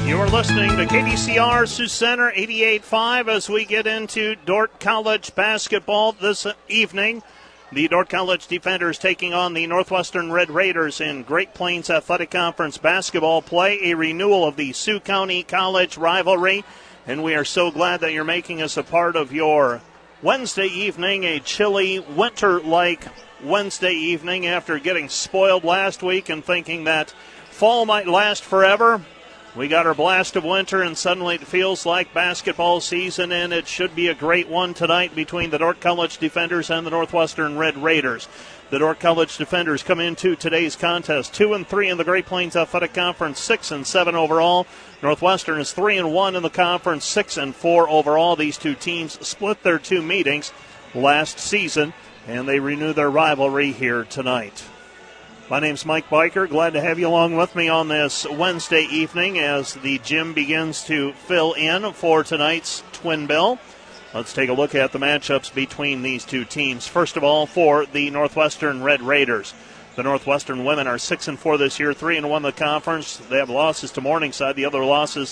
You're listening to KDCR Sioux Center 88.5 as we get into Dordt College basketball this evening. The Dordt College Defenders taking on the Northwestern Red Raiders in Great Plains Athletic Conference basketball play, a renewal of the Sioux County College rivalry. And we are so glad that you're making us a part of your Wednesday evening, a chilly, winter-like Wednesday evening after getting spoiled last week and thinking that fall might last forever. We got our blast of winter, and suddenly it feels like basketball season, and it should be a great one tonight between the Dordt College Defenders and the Northwestern Red Raiders. The Dordt College Defenders come into today's contest 2-3 in the Great Plains Athletic Conference, 6-7 overall. Northwestern is 3-1 in the conference, 6-4 overall. These two teams split their two meetings last season, and they renew their rivalry here tonight. My name's Mike Biker. Glad to have you along with me on this Wednesday evening as the gym begins to fill in for tonight's Twin Bill. Let's take a look at the matchups between these two teams. First of all, for the Northwestern Red Raiders. The Northwestern women are 6-4 this year, 3-1 in the conference. They have losses to Morningside. The other losses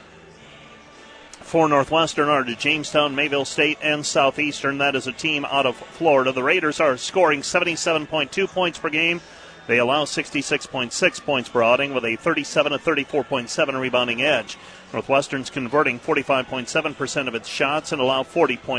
for Northwestern are to Jamestown, Mayville State, and Southeastern. That is a team out of Florida. The Raiders are scoring 77.2 points per game. They allow 66.6 points per outing with a 37 to 34.7 rebounding edge. Northwestern's converting 45.7% of its shots and allow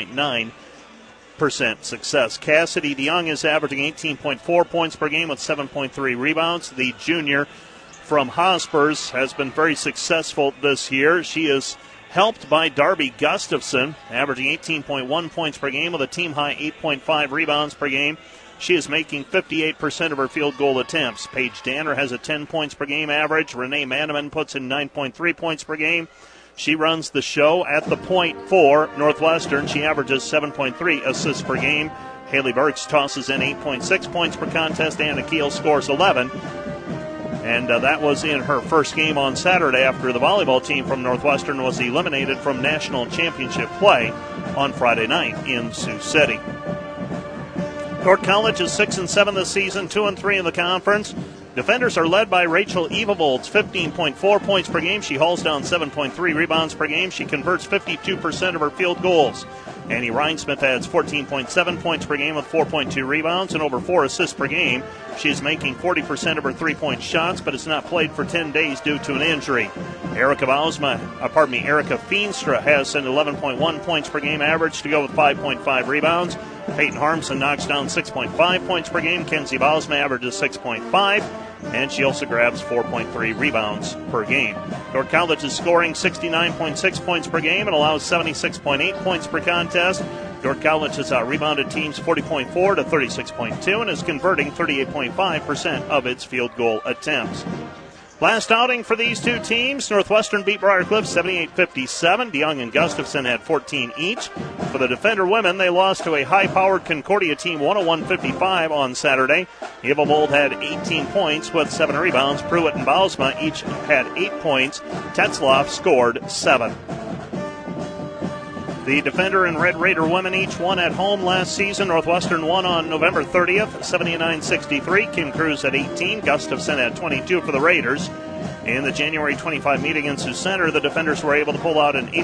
40.9% success. Cassidy DeYoung is averaging 18.4 points per game with 7.3 rebounds. The junior from Hospers has been very successful this year. She is helped by Darby Gustafson, averaging 18.1 points per game with a team-high 8.5 rebounds per game. She is making 58% of her field goal attempts. Paige Danner has a 10 points per game average. Renee Manneman puts in 9.3 points per game. She runs the show at the point for Northwestern. She averages 7.3 assists per game. Haley Burks tosses in 8.6 points per contest. Anna Keel scores 11. And that was in her first game on Saturday after the volleyball team from Northwestern was eliminated from national championship play on Friday night in Sioux City. Dordt College is 6-7 this season, 2-3 in the conference. Defenders are led by Rachel Evavolds, 15.4 points per game. She hauls down 7.3 rebounds per game. She converts 52% of her field goals. Annie Reinsmith adds 14.7 points per game with 4.2 rebounds and over 4 assists per game. She is making 40% of her three-point shots, but has not played for 10 days due to an injury. Erica Feenstra has an 11.1 points per game average to go with 5.5 rebounds. Peyton Harmson knocks down 6.5 points per game. Kenzie Bausma averages 6.5, and she also grabs 4.3 rebounds per game. Dordt College is scoring 69.6 points per game and allows 76.8 points per contest. Dordt College has out-rebounded teams 40.4 to 36.2 and is converting 38.5% of its field goal attempts. Last outing for these two teams, Northwestern beat Briarcliff 78-57. DeYoung and Gustafson had 14 each. For the Defender women, they lost to a high-powered Concordia team 101-55 on Saturday. Evavolds had 18 points with 7 rebounds. Pruitt and Bausma each had 8 points. Tetzloff scored 7. The Defender and Red Raider women each won at home last season. Northwestern won on November 30th, 79-63. Kim Cruz at 18. Gustafson at 22 for the Raiders. In the January 25 meeting in Sioux Center, the Defenders were able to pull out an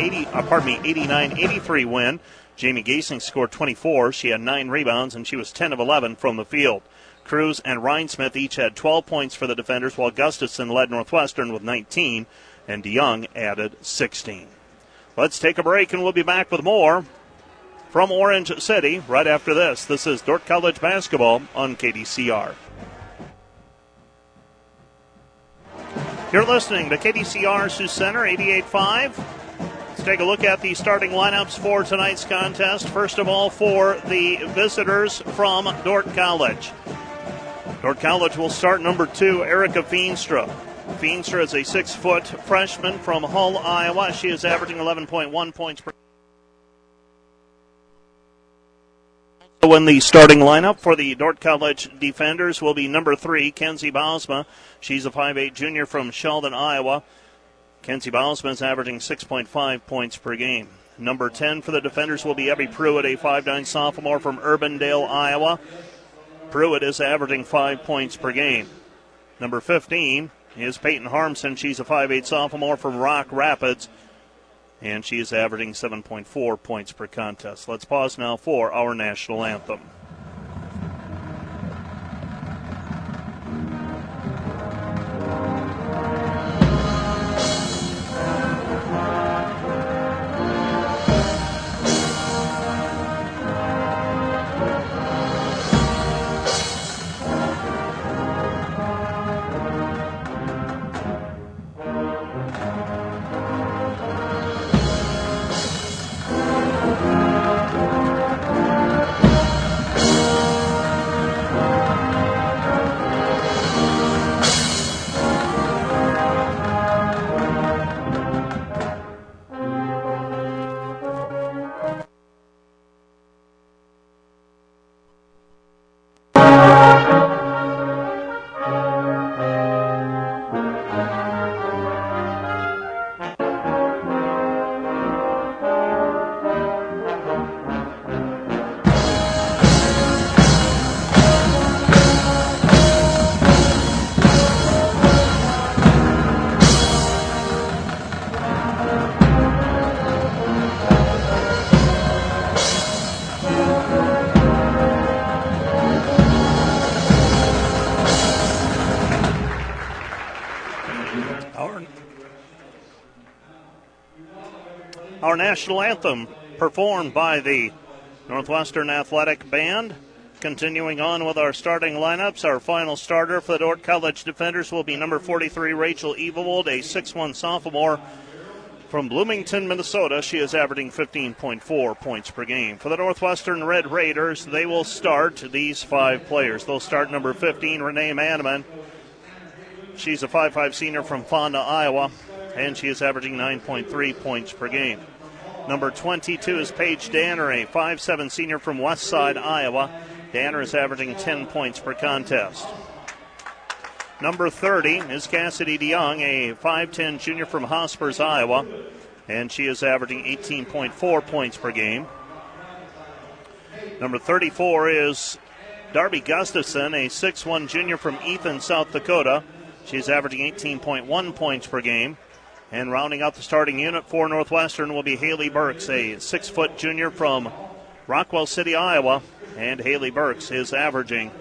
89-83 win. Jamie Gasing scored 24. She had 9 rebounds, and she was 10 of 11 from the field. Cruz and Reinsmith each had 12 points for the Defenders, while Gustafson led Northwestern with 19, and DeYoung added 16. Let's take a break, and we'll be back with more from Orange City right after this. This is Dordt College basketball on KDCR. You're listening to KDCR Sioux Center 88.5. Let's take a look at the starting lineups for tonight's contest. First of all, for the visitors from Dordt College. Dordt College will start number 2, Erica Feenstra. Feenstra is a 6-foot freshman from Hull, Iowa. She is averaging 11.1 points per game. In the starting lineup for the Dordt College Defenders will be number 3, Kenzie Bausma. She's a 5'8 junior from Sheldon, Iowa. Kenzie Bausma is averaging 6.5 points per game. Number 10 for the Defenders will be Ebby Pruitt, a 5'9 sophomore from Urbandale, Iowa. Pruitt is averaging 5 points per game. Number 15 is Peyton Harmson. She's a 5'8 sophomore from Rock Rapids, and she is averaging 7.4 points per contest. Let's pause now for our national anthem. Our national anthem performed by the Northwestern Athletic Band. Continuing on with our starting lineups, our final starter for the Dordt College defenders will be number 43, Rachel Evelwold, a 6'1 sophomore from Bloomington, Minnesota. She is averaging 15.4 points per game. For the Northwestern Red Raiders, they will start these 5 players. They'll start number 15, Renee Manneman. She's a 5'5 senior from Fonda, Iowa, and she is averaging 9.3 points per game. Number 22 is Paige Danner, a 5'7 senior from Westside, Iowa. Danner is averaging 10 points per contest. Number 30 is Cassidy DeYoung, a 5'10 junior from Hospers, Iowa, and she is averaging 18.4 points per game. Number 34 is Darby Gustafson, a 6'1 junior from Ethan, South Dakota. She's averaging 18.1 points per game. And rounding out the starting unit for Northwestern will be Haley Burks, a 6-foot junior from Rockwell City, Iowa. And Haley Burks is averaging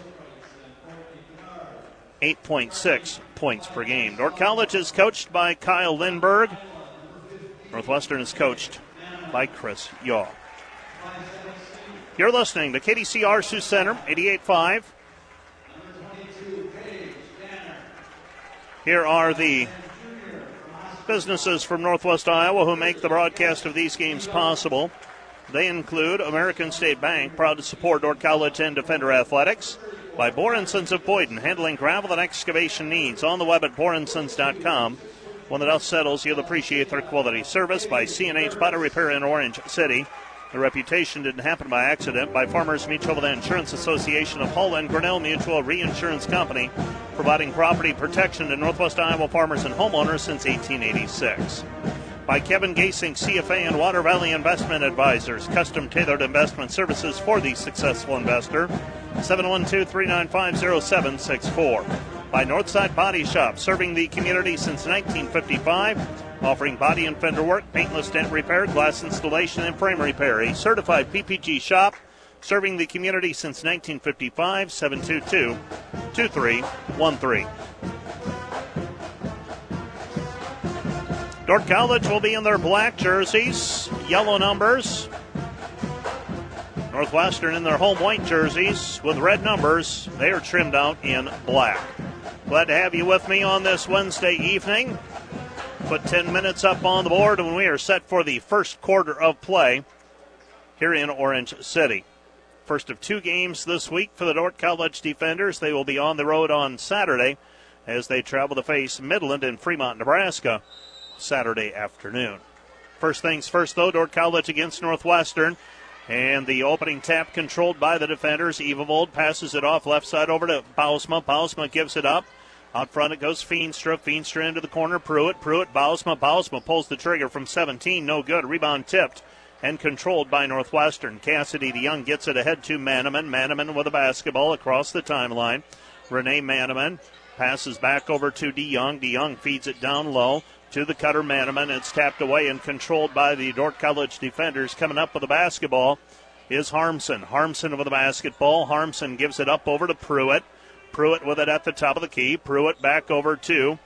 8.6 points per game. Dordt College is coached by Kyle Lindberg. Northwestern is coached by Chris Yaw. You're listening to KDCR Sioux Center, 88.5. Here are the businesses from Northwest Iowa who make the broadcast of these games possible. They include American State Bank, proud to support Dordt College and Defender Athletics. By Boren Sons of Boyden, handling gravel and excavation needs. On the web at borensons.com. When the dust settles, you'll appreciate their quality service. By C&H Body Repair in Orange City. The reputation didn't happen by accident. By Farmers Mutual Insurance Association of Hull and Grinnell Mutual Reinsurance Company, providing property protection to Northwest Iowa farmers and homeowners since 1886. By Kevin Gasing, CFA and Water Valley Investment Advisors, custom-tailored investment services for the successful investor. 712-395-0764. By Northside Body Shop, serving the community since 1955. Offering body and fender work, paintless dent repair, glass installation, and frame repair. A certified PPG shop serving the community since 1955, 722-2313. Dordt College will be in their black jerseys, yellow numbers. Northwestern in their home white jerseys with red numbers. They are trimmed out in black. Glad to have you with me on this Wednesday evening. Put 10 minutes up on the board when we are set for the first quarter of play here in Orange City. First of 2 games this week for the Dordt College defenders. They will be on the road on Saturday as they travel to face Midland in Fremont, Nebraska, Saturday afternoon. First things first, though, Dordt College against Northwestern. And the opening tap controlled by the defenders. Evelwold passes it off left side over to Bausma. Bausma gives it up. Out front it goes Feenstra. Feenstra into the corner. Pruitt, Bausma. Bausma pulls the trigger from 17. No good. Rebound tipped and controlled by Northwestern. Cassidy DeYoung gets it ahead to Manneman. Manneman with a basketball across the timeline. Renee Manneman Passes back over to DeYoung. DeYoung feeds it down low to the cutter Manaman. It's tapped away and controlled by the Dordt College defenders. Coming up with the basketball is Harmson. Harmson with the basketball. Harmson gives it up over to Pruitt. Pruitt with it at the top of the key. Pruitt back over to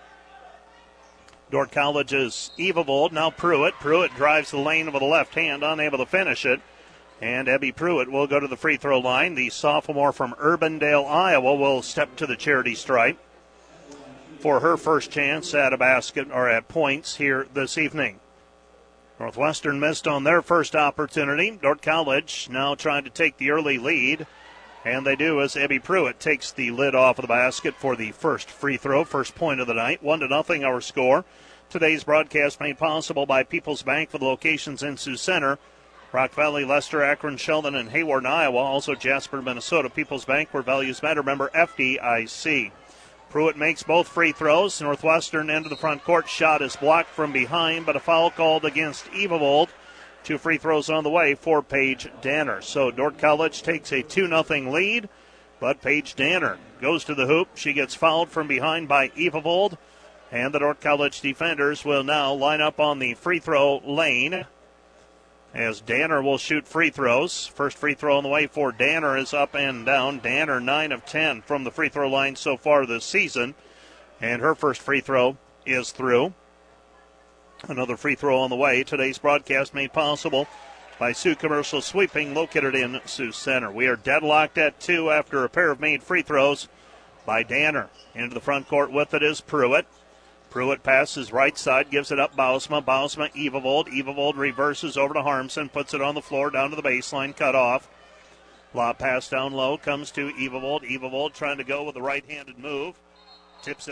Dordt College's Evavold. Now Pruitt. Pruitt drives the lane with the left hand, unable to finish it. And Abby Pruitt will go to the free throw line. The sophomore from Urbandale, Iowa, will step to the charity stripe for her first chance at a basket or at points here this evening. Northwestern missed on their first opportunity. Dordt College now trying to take the early lead. And they do as Abby Pruitt takes the lid off of the basket for the first free throw, first point of the night. 1-0 our score. Today's broadcast made possible by People's Bank with locations in Sioux Center, Rock Valley, Lester, Akron, Sheldon, and Hayward, Iowa. Also Jasper, Minnesota. People's Bank, where values matter. Member FDIC. Pruitt makes both free throws. Northwestern into the front court. Shot is blocked from behind, but a foul called against Evavold. 2 free throws on the way for Paige Danner. So Dordt College takes a 2-0 lead, but Paige Danner goes to the hoop. She gets fouled from behind by Evavold, and the Dordt College defenders will now line up on the free throw lane as Danner will shoot free throws. First free throw on the way for Danner is up and down. Danner 9 of 10 from the free throw line so far this season, and her first free throw is through. Another free throw on the way. Today's broadcast made possible by Sioux Commercial Sweeping, located in Sioux Center. We are deadlocked at 2 after a pair of made free throws by Danner. Into the front court with it is Pruitt. Pruitt passes right side, gives it up Bausma. Bausma, Evavold. Evavold reverses over to Harmson, puts it on the floor down to the baseline, cut off. Lob pass down low, comes to Evavold. Evavold trying to go with a right-handed move. Tips it.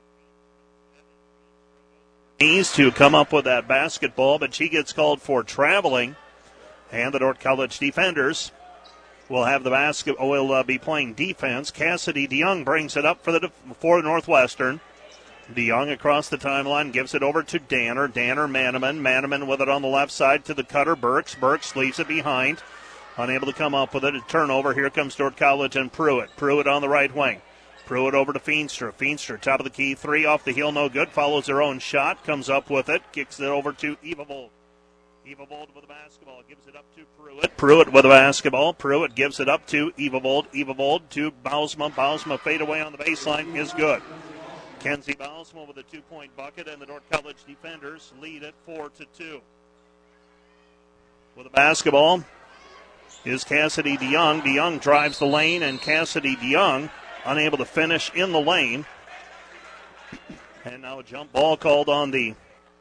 Needs to come up with that basketball, but she gets called for traveling. And the Dordt College defenders will have the basketball. Will be playing defense. Cassidy DeYoung brings it up for Northwestern. DeYoung across the timeline gives it over to Danner. Danner, Manaman. Manaman with it on the left side to the cutter. Burks. Burks leaves it behind. Unable to come up with it. A turnover. Here comes Dordt College and Pruitt. Pruitt on the right wing. Pruitt over to Feenstra. Feenstra, top of the key, 3 off the heel, no good. Follows her own shot, comes up with it, kicks it over to Evavold. Evavold with the basketball, gives it up to Pruitt. Pruitt with the basketball. Pruitt gives it up to Evavold. Evavold to Bausma. Bausma fade away on the baseline is good. Kenzie Bausma with a 2-point bucket, and the Dordt College defenders lead it 4-2. With the basketball is Cassidy DeYoung. DeYoung drives the lane, and Cassidy DeYoung unable to finish in the lane. And now a jump ball called on the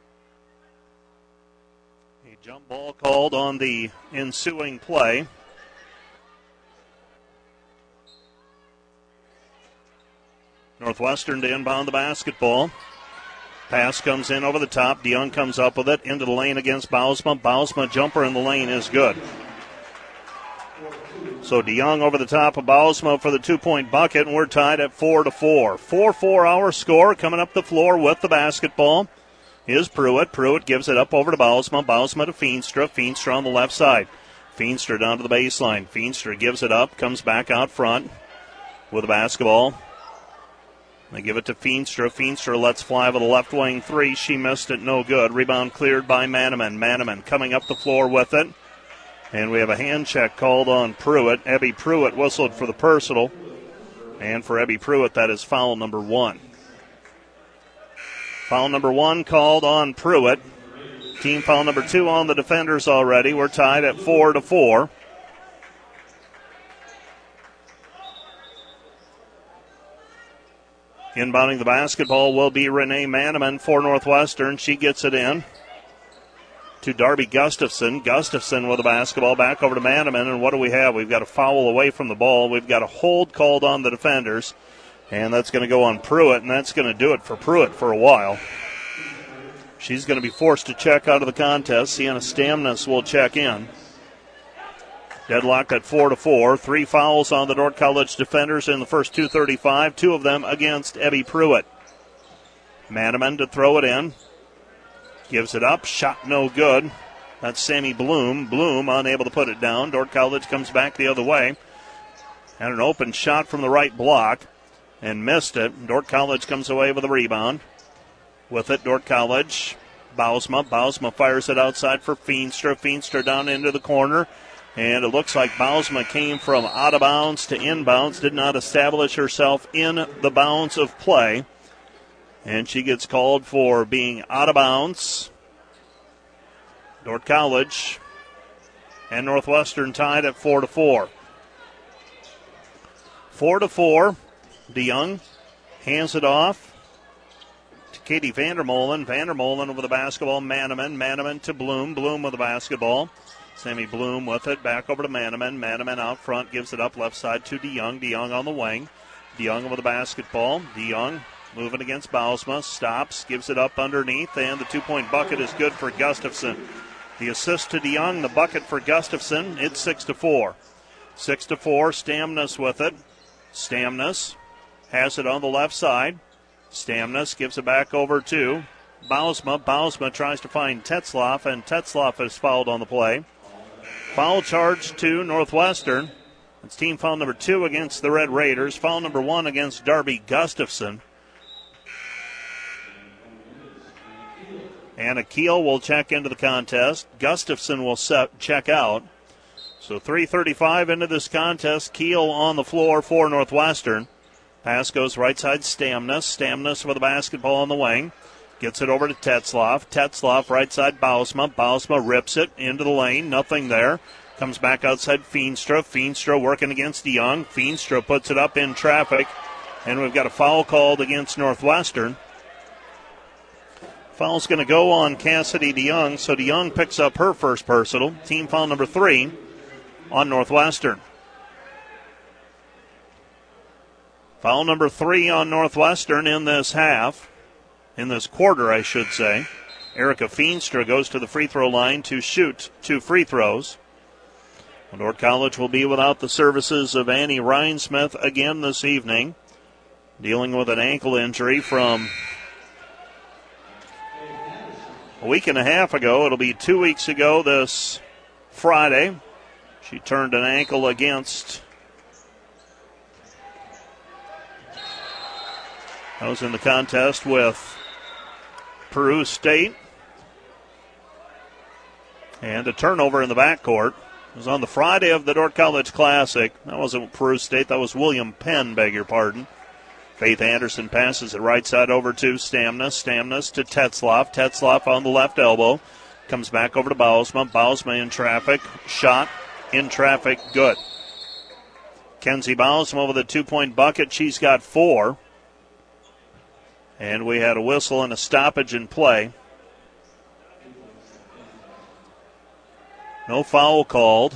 ensuing play. Northwestern to inbound the basketball. Pass comes in over the top. DeYoung comes up with it into the lane against Bausma. Bausma jumper in the lane is good. So DeYoung over the top of Bausma for the 2-point bucket, and we're tied at 4-4. 4-4 our score. Coming up the floor with the basketball is Pruitt. Pruitt gives it up over to Bausma. Bausma to Feenstra. Feenstra on the left side. Feenstra down to the baseline. Feenstra gives it up, comes back out front with the basketball. They give it to Feenstra. Feenstra lets fly with a left wing 3. She missed it, no good. Rebound cleared by Manaman. Manaman coming up the floor with it. And we have a hand check called on Pruitt. Abby Pruitt whistled for the personal. And for Abby Pruitt, that is foul number 1. Foul number 1 called on Pruitt. Team foul number 2 on the defenders already. We're tied at 4-4. Inbounding the basketball will be Renee Manaman for Northwestern. She gets it in to Darby Gustafson. Gustafson with the basketball back over to Manaman. And what do we have? We've got a foul away from the ball. We've got a hold called on the defenders. And that's going to go on Pruitt, and that's going to do it for Pruitt for a while. She's going to be forced to check out of the contest. Sienna Stamnus will check in. Deadlocked at 4-4. 3 fouls on the Dordt College defenders in the first 2:35. 2 of them against Abby Pruitt. Manaman to throw it in. Gives it up. Shot no good. That's Sammy Bloom. Bloom unable to put it down. Dordt College comes back the other way. And an open shot from the right block. and missed it. Dordt College comes away with a rebound. With it, Dordt College. Bausma fires it outside for Feenstra. Feenstra down into the corner. And it looks like Bausma came from out of bounds to inbounds. Did not establish herself in the bounds of play. And she gets called for being out of bounds. Dordt College and Northwestern tied at 4-4. 4-4. DeYoung hands it off to Katie Vandermolen. Vandermolen over the basketball. Manaman to Bloom. Bloom with the basketball. Sammy Bloom with it. Back over to Manaman. Manaman out front. Gives it up left side to DeYoung. DeYoung on the wing. DeYoung over the basketball. DeYoung moving against Bausma. Stops. Gives it up underneath. And the 2-point bucket is good for Gustafson. The assist to DeYoung. The bucket for Gustafson. It's 6-4. 6-4. Stamnus with it. Stamnus has it on the left side. Stamnus gives it back over to Bausma. Bausma tries to find Tetzlaff, and Tetzlaff is fouled on the play. Foul charge to Northwestern. It's team foul number 2 against the Red Raiders. Foul number 1 against Darby Gustafson. And Akeel will check into the contest. Gustafson will check out. So 3:35 into this contest. Keel on the floor for Northwestern. Pass goes right side Stamnus. Stamnus with the basketball on the wing. Gets it over to Tetzlaff. Tetzlaff right side Bausma. Bausma rips it into the lane. Nothing there. Comes back outside Feenstra. Feenstra working against DeYoung. Feenstra puts it up in traffic. And we've got a foul called against Northwestern. Foul's going to go on Cassidy DeYoung. So DeYoung picks up her first personal. Team foul number 3 on Northwestern. Foul number 3 on Northwestern in this half. In this quarter, I should say. Erica Feenstra goes to the free throw line to shoot 2 free throws. Dordt College will be without the services of Annie Rhinesmith again this evening, dealing with an ankle injury from a week and a half ago. It'll be 2 weeks ago this Friday. She turned an ankle against... I was in the contest with Peru State. And a turnover in the backcourt. It was on the Friday of the Dordt College Classic. That wasn't Peru State. That was William Penn, beg your pardon. Faith Anderson passes it right side over to Stamnus. Stamnus to Tetzlaff. Tetzlaff on the left elbow. Comes back over to Bausma. Bausma in traffic. Shot in traffic. Good. Kenzie Bausma with a 2-point bucket. She's got 4. And we had a whistle and a stoppage in play. No foul called.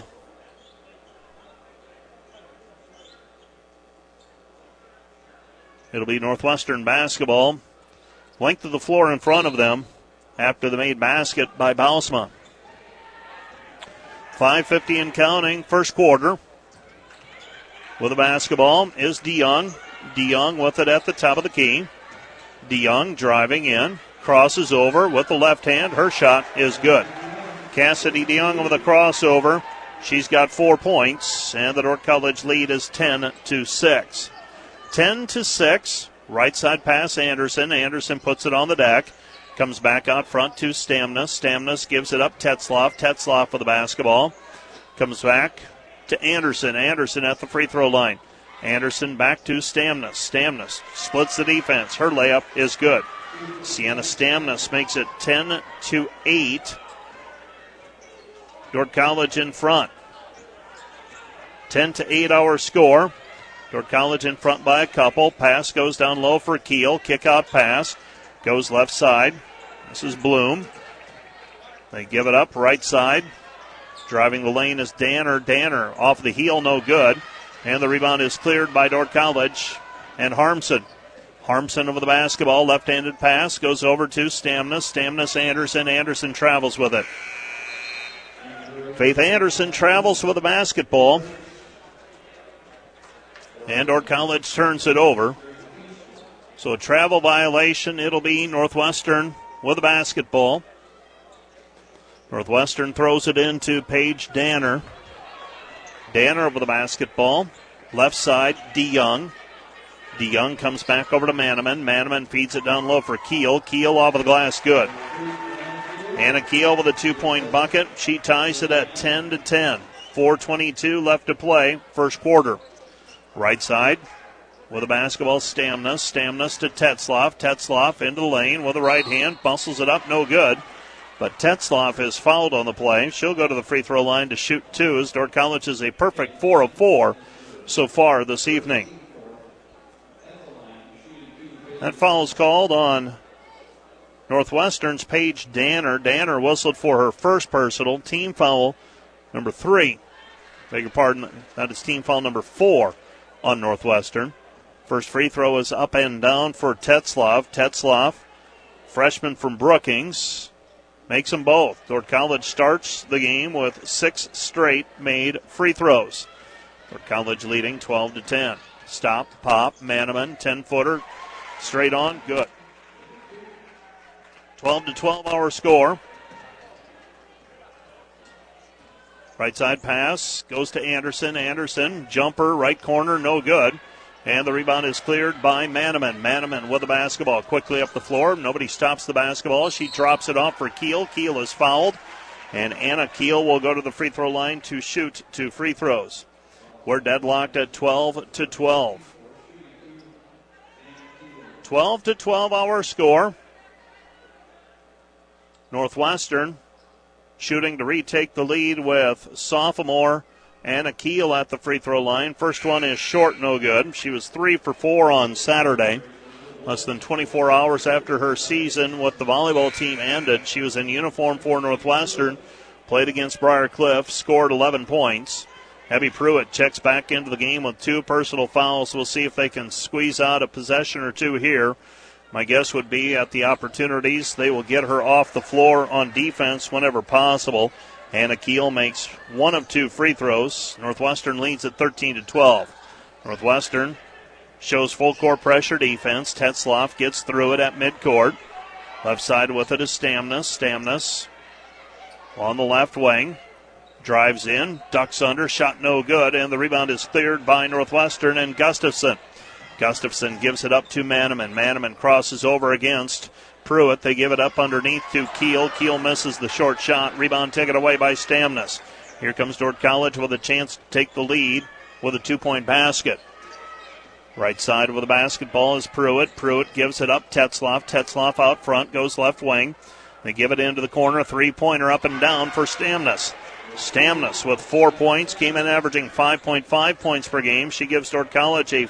It'll be Northwestern basketball. Length of the floor in front of them after the made basket by Bausma. 5:50 and counting, first quarter. With the basketball is DeYoung. DeYoung with it at the top of the key. DeYoung driving in, crosses over with the left hand. Her shot is good. Cassidy DeYoung with a crossover. She's got 4 points, and the Dordt College lead is 10-6. 10-6. Right side pass Anderson. Anderson puts it on the deck. Comes back out front to Stamnus. Stamnus gives it up. Tetzlaff. Tetzlaff with the basketball. Comes back to Anderson. Anderson at the free throw line. Anderson back to Stamnus. Stamnus splits the defense. Her layup is good. Sienna Stamnus makes it 10-8. Dordt College in front. 10-8 our score. Dordt College in front by a couple. Pass goes down low for Keel. Kick out pass. Goes left side. This is Bloom. They give it up right side. Driving the lane is Danner. Danner off the heel, no good. And the rebound is cleared by Dordt College and Harmson. Harmson over the basketball. Left-handed pass goes over to Stamnus. Stamnus, Anderson. Anderson travels with it. Faith Anderson travels with the basketball. And Dordt College turns it over. So a travel violation. It'll be Northwestern with the basketball. Northwestern throws it into Paige Danner. Danner over the basketball. Left side, DeYoung. DeYoung comes back over to Manaman. Manaman feeds it down low for Keel. Keel off of the glass, good. Anna Keel with a 2-point bucket. She ties it at 10-10. 4:22 left to play, first quarter. Right side with the basketball, Stamnas. Stamnas to Tetzloff. Tetzloff into the lane with the right hand. Muscles it up, no good. But Tetzloff is fouled on the play. She'll go to the free throw line to shoot two, as Dordt College is a perfect 4 of 4 so far this evening. That foul is called on Northwestern's Paige Danner. Danner whistled for her first personal, team foul number 3. Beg your pardon, that is team foul number 4 on Northwestern. First free throw is up and down for Tetzloff. Tetzloff, freshman from Brookings, makes them both. Dordt College starts the game with 6 straight made free throws. Dordt College leading 12-10. Stop, pop, Manaman, 10-footer, straight on, good. 12-12 our score. Right side pass goes to Anderson. Anderson, jumper, right corner, no good. And the rebound is cleared by Manaman. Manaman with the basketball quickly up the floor. Nobody stops the basketball. She drops it off for Keel. Keel is fouled. And Anna Keel will go to the free throw line to shoot 2 free throws. We're deadlocked at 12-12. 12-12 our score. Northwestern shooting to retake the lead with sophomore Anna Keel at the free throw line. First one is short, no good. She was 3 for 4 on Saturday. Less than 24 hours after her season with the volleyball team ended, she was in uniform for Northwestern, played against Briar Cliff, scored 11 points. Abby Pruitt checks back into the game with 2 personal fouls. We'll see if they can squeeze out a possession or 2 here. My guess would be at the opportunities, they will get her off the floor on defense whenever possible. Anna Keel makes 1 of 2 free throws. Northwestern leads at 13-12. Northwestern shows full court pressure defense. Tetzloff gets through it at midcourt. Left side with it is Stamnas. Stamnas on the left wing. Drives in, ducks under, shot no good, and the rebound is cleared by Northwestern and Gustafson. Gustafson gives it up to Manaman. Manaman crosses over against Pruitt. They give it up underneath to Keel. Keel misses the short shot. Rebound taken away by Stamnas. Here comes Dordt College with a chance to take the lead with a 2-point basket. Right side with the basketball is Pruitt. Pruitt gives it up. Tetzloff. Tetzloff out front, goes left wing. They give it into the corner. 3-pointer up and down for Stamnas. Stamnas with 4 points, came in averaging 5.5 points per game. She gives Dordt College a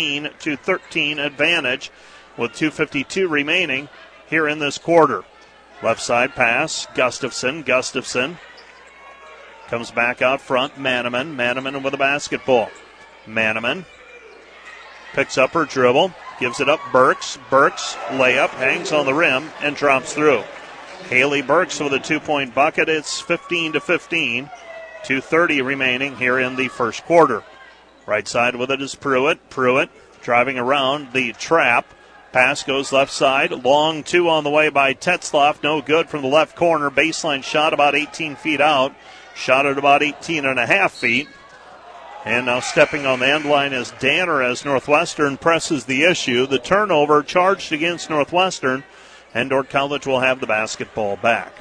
15-13 advantage with 2:52 remaining here in this quarter. Left side pass, Gustafson. Gustafson comes back out front, Manaman. Manaman with the basketball. Manaman picks up her dribble, gives it up Burks. Burks, layup, hangs on the rim and drops through. Haley Burks with a 2-point bucket. It's 15-15. 2:30 remaining here in the first quarter. Right side with it is Pruitt. Pruitt driving around the trap. Pass goes left side. Long 2 on the way by Tetzloff. No good from the left corner. Baseline shot about 18 feet out. Shot at about 18.5 feet. And now stepping on the end line is Danner as Northwestern presses the issue. The turnover charged against Northwestern. And Dordt College will have the basketball back.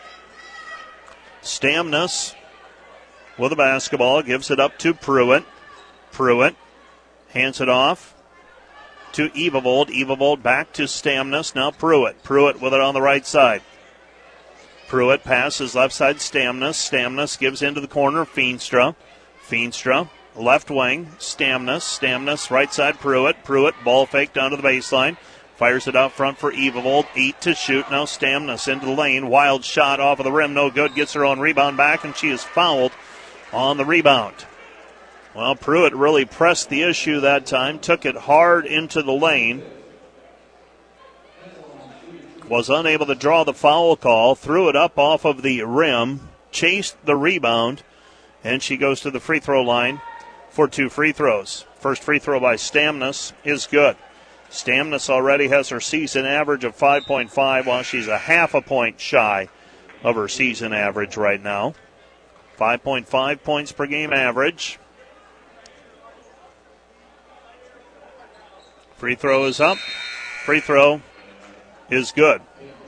Stamnas with the basketball, gives it up to Pruitt. Pruitt hands it off to Evavold. Evavold back to Stamnas. Now Pruitt. Pruitt with it on the right side. Pruitt passes left side Stamnas. Stamnas gives into the corner. Feenstra. Feenstra left wing. Stamnas. Stamnas right side Pruitt. Pruitt ball fake down to the baseline. Fires it out front for Evavold. 8 to shoot. Now Stamnas into the lane. Wild shot off of the rim. No good. Gets her own rebound back, and she is fouled on the rebound. Well, Pruitt really pressed the issue that time. Took it hard into the lane. Was unable to draw the foul call. Threw it up off of the rim. Chased the rebound. And she goes to the free throw line for 2 free throws. First free throw by Stamnas is good. Stamnas already has her season average of 5.5, while she's a half a point shy of her season average right now. 5.5 points per game average. Free throw is up. Free throw is good.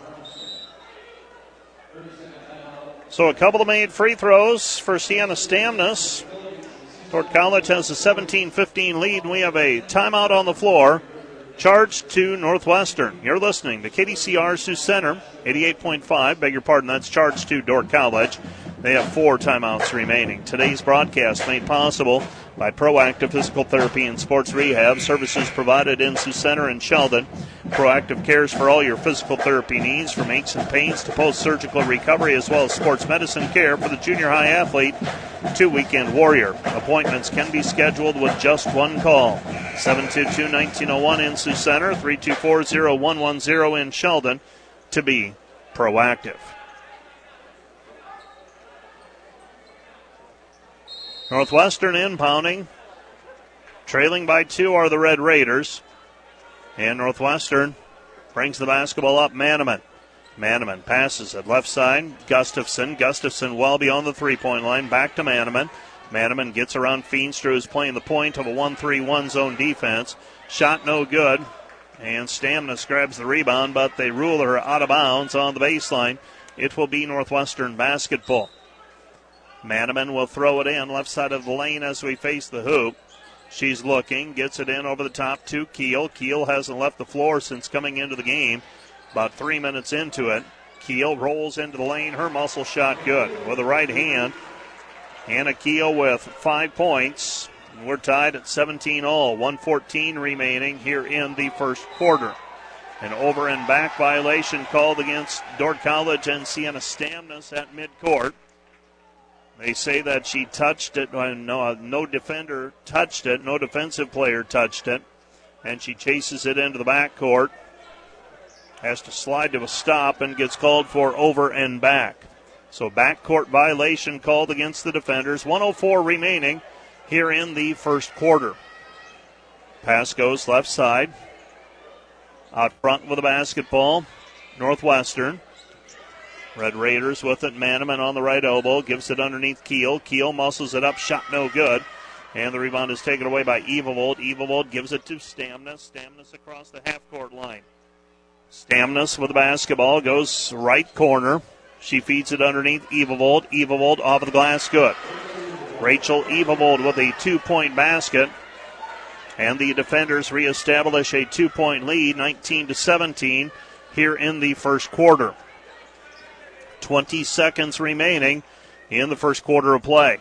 So a couple of made free throws for Sienna Stamnus. Dordt College has a 17-15 lead, and we have a timeout on the floor. Charged to Northwestern. You're listening to KDCR Sioux Center, 88.5. Beg your pardon, that's charged to Dordt College. They have 4 timeouts remaining. Today's broadcast made possible by Proactive Physical Therapy and Sports Rehab. Services provided in Sioux Center and Sheldon. Proactive cares for all your physical therapy needs, from aches and pains to post-surgical recovery, as well as sports medicine care for the junior high athlete to weekend warrior. Appointments can be scheduled with just one call. 722-1901 in Sioux Center, 324-0110 in Sheldon to be proactive. Northwestern inbounding. Trailing by 2 are the Red Raiders. And Northwestern brings the basketball up. Manaman passes it left side. Gustafson well beyond the three-point line. Back to Manaman. Manaman gets around Feenstra, who's playing the point of a 1-3-1 zone defense. Shot no good. And Stamnus grabs the rebound, but they rule her out of bounds on the baseline. It will be Northwestern basketball. Manaman will throw it in left side of the lane as we face the hoop. She's looking, gets it in over the top to Keel. Keel hasn't left the floor since coming into the game. About 3 minutes into it. Keel rolls into the lane. Her muscle shot good with the right hand. Hannah Keel with 5 points. We're tied at 17 all. 1:14 remaining here in the first quarter. An over and back violation called against Dordt College and Sienna Stamnus at midcourt. They say that she touched it. No defender touched it. No defensive player touched it. And she chases it into the backcourt. Has to slide to a stop and gets called for over and back. So backcourt violation called against the defenders. 1:04 remaining here in the first quarter. Pass goes left side. Out front with the basketball, Northwestern. Red Raiders with it. Manaman on the right elbow. Gives it underneath Keel. Keel muscles it up. Shot no good. And the rebound is taken away by Evavold. Evavold gives it to Stamnus. Stamnus across the half-court line. Stamnus with the basketball. Goes right corner. She feeds it underneath Evavold. Evavold off of the glass. Good. Rachel Evavold with a 2-point basket. And the defenders reestablish a 2-point lead, 19-17, here in the first quarter. 20 seconds remaining in the first quarter of play.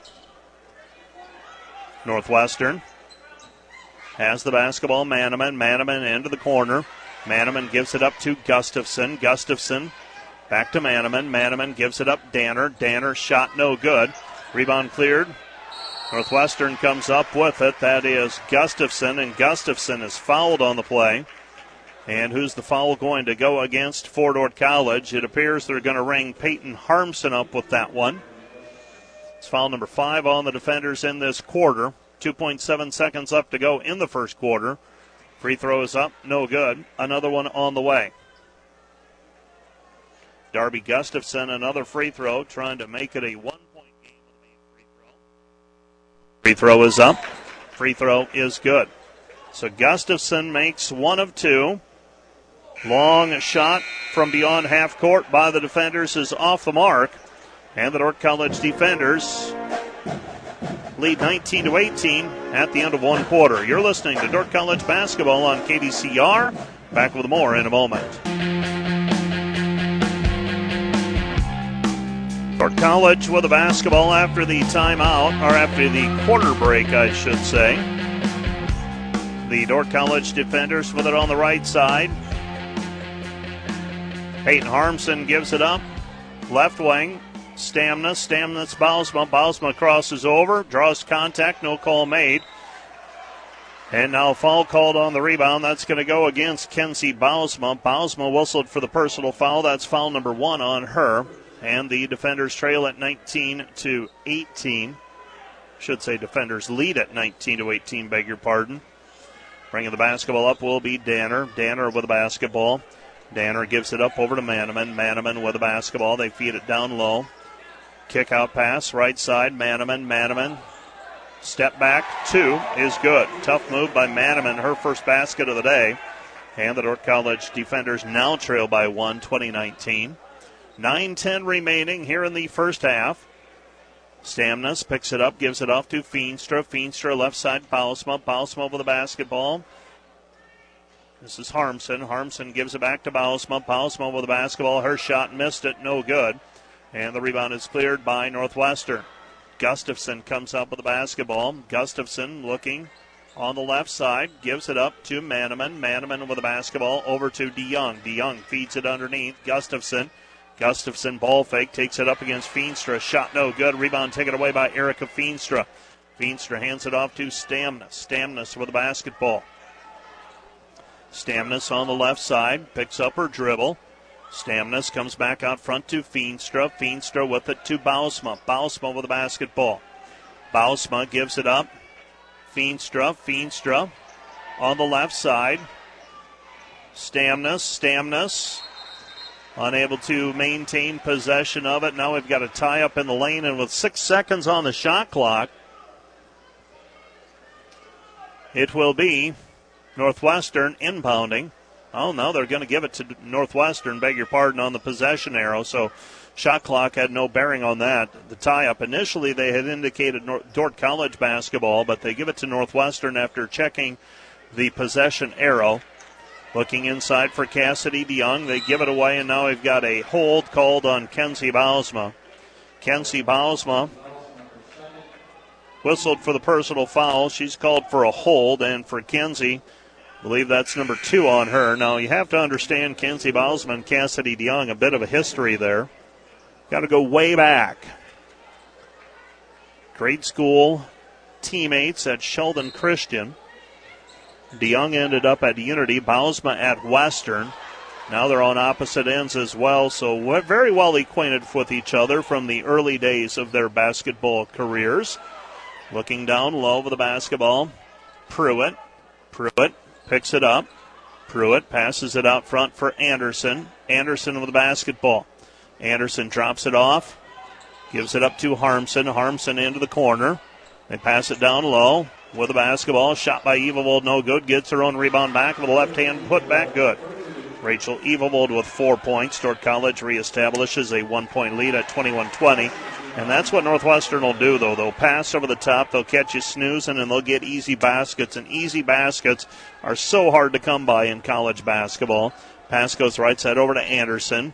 Northwestern has the basketball. Manaman into the corner. Manaman gives it up to Gustafson. Gustafson back to Manaman. Manaman gives it up. Danner shot no good. Rebound cleared. Northwestern comes up with it. That is Gustafson, and Gustafson is fouled on the play. And who's the foul going to go against for Dordt College? It appears they're going to ring Peyton Harmson up with that one. It's foul number 5 on the defenders in this quarter. 2.7 seconds left to go in the first quarter. Free throw is up, no good. Another one on the way. Darby Gustafson, another free throw, trying to make it a 1-point game with a made free throw. Free throw is up. Free throw is good. So Gustafson makes 1 of 2. Long shot from beyond half court by the defenders is off the mark. And the Dordt College defenders lead 19-18 at the end of one quarter. You're listening to Dordt College basketball on KDCR. Back with more in a moment. Dordt College with the basketball after the timeout, or after the quarter break, I should say. The Dordt College defenders with it on the right side. Peyton Harmson gives it up. Left wing, Stamnus. Bausma crosses over, draws contact, no call made. And now foul called on the rebound. That's going to go against Kenzie Bausma. Bausma whistled for the personal foul. That's foul number 1 on her. And the defenders trail at 19-18. Should say defenders lead at 19-18, beg your pardon. Bringing the basketball up will be Danner. Danner with the basketball. Danner gives it up over to Manaman. Manaman with the basketball. They feed it down low. Kick out pass, right side. Manaman Step back, 2 is good. Tough move by Manaman, her first basket of the day. And the Dordt College defenders now trail by 1, 20-19. 9:10 remaining here in the first half. Stamnus picks it up, gives it off to Feenstra. Feenstra left side, Bausma. Bausma with the basketball. This is Harmson. Harmson gives it back to Bausma. Bausma with the basketball. Her shot missed it, no good. And the rebound is cleared by Northwestern. Gustafson comes up with the basketball. Gustafson looking on the left side, gives it up to Manaman. Manaman with the basketball over to DeYoung. DeYoung feeds it underneath. Gustafson ball fake, takes it up against Feenstra. Shot no good. Rebound taken away by Erica Feenstra. Feenstra hands it off to Stamnus. Stamnus with the basketball. Stamnus on the left side, picks up her dribble. Stamnus comes back out front to Feenstra. Feenstra with it to Bausma. Bausma with the basketball. Bausma gives it up. Feenstra on the left side. Stamnus unable to maintain possession of it. Now we've got a tie up in the lane, and with 6 seconds on the shot clock, it will be Northwestern inbounding. Oh, no, they're going to give it to Northwestern, beg your pardon, on the possession arrow. So shot clock had no bearing on that. The tie-up, initially they had indicated Dordt College basketball, but they give it to Northwestern after checking the possession arrow. Looking inside for Cassidy DeYoung. They give it away, and now we've got a hold called on Kenzie Bausma. Kenzie Bausma whistled for the personal foul. She's called for a hold, and for Kenzie, I believe that's number 2 on her. Now, you have to understand Kenzie Bausma and Cassidy DeYoung, a bit of a history there. Got to go way back. Grade school teammates at Sheldon Christian. DeYoung ended up at Unity, Bausma at Western. Now they're on opposite ends as well, so we're very well acquainted with each other from the early days of their basketball careers. Looking down low with the basketball, Pruitt picks it up. Pruitt passes it out front for Anderson. Anderson with the basketball. Anderson drops it off, gives it up to Harmson. Harmson into the corner. They pass it down low with the basketball. Shot by Evavold, no good. Gets her own rebound back with a left hand put back, good. Rachel Evavold with 4 points. Dordt College reestablishes a 1-point lead at 21-20. And that's what Northwestern will do, though. They'll pass over the top, they'll catch you snoozing, and they'll get easy baskets. And easy baskets are so hard to come by in college basketball. Pass goes right side over to Anderson.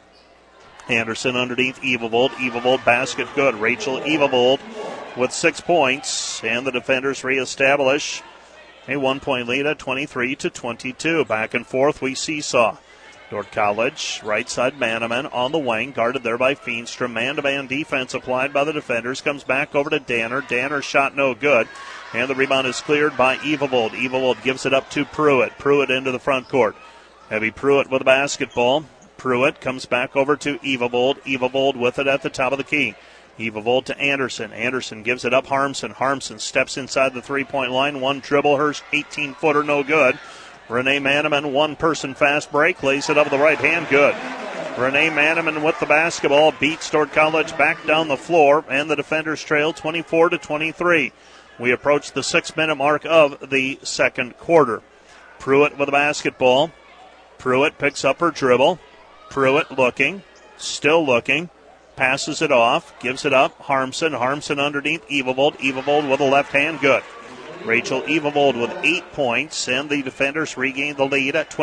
Anderson underneath Evavold. Evavold basket good. Rachel Evavold with 6 points. And the defenders reestablish a 1-point lead at 23-22. Back and forth, we seesaw. Dordt College, right side Manaman on the wing, guarded there by Feenstra. Man-to-man defense applied by the defenders. Comes back over to Danner. Danner's shot no good. And the rebound is cleared by Evavold. Evavold gives it up to Pruitt. Pruitt into the front court. Heavy Pruitt with the basketball. Pruitt comes back over to Evavold. Evavold with it at the top of the key. Evavold to Anderson. Anderson gives it up. Harmson steps inside the three-point line. One dribble. Her 18-footer no good. Renee Manaman, one-person fast break, lays it up with the right hand, good. Renee Manaman with the basketball, beats Dordt College back down the floor, and the defenders trail 24-23. We approach the 6-minute mark of the second quarter. Pruitt with the basketball. Pruitt picks up her dribble. Pruitt looking, still looking, passes it off, gives it up. Harmson underneath Evavold. Evavold with a left hand, good. Rachel Evavold with 8 points, and the defenders regain the lead at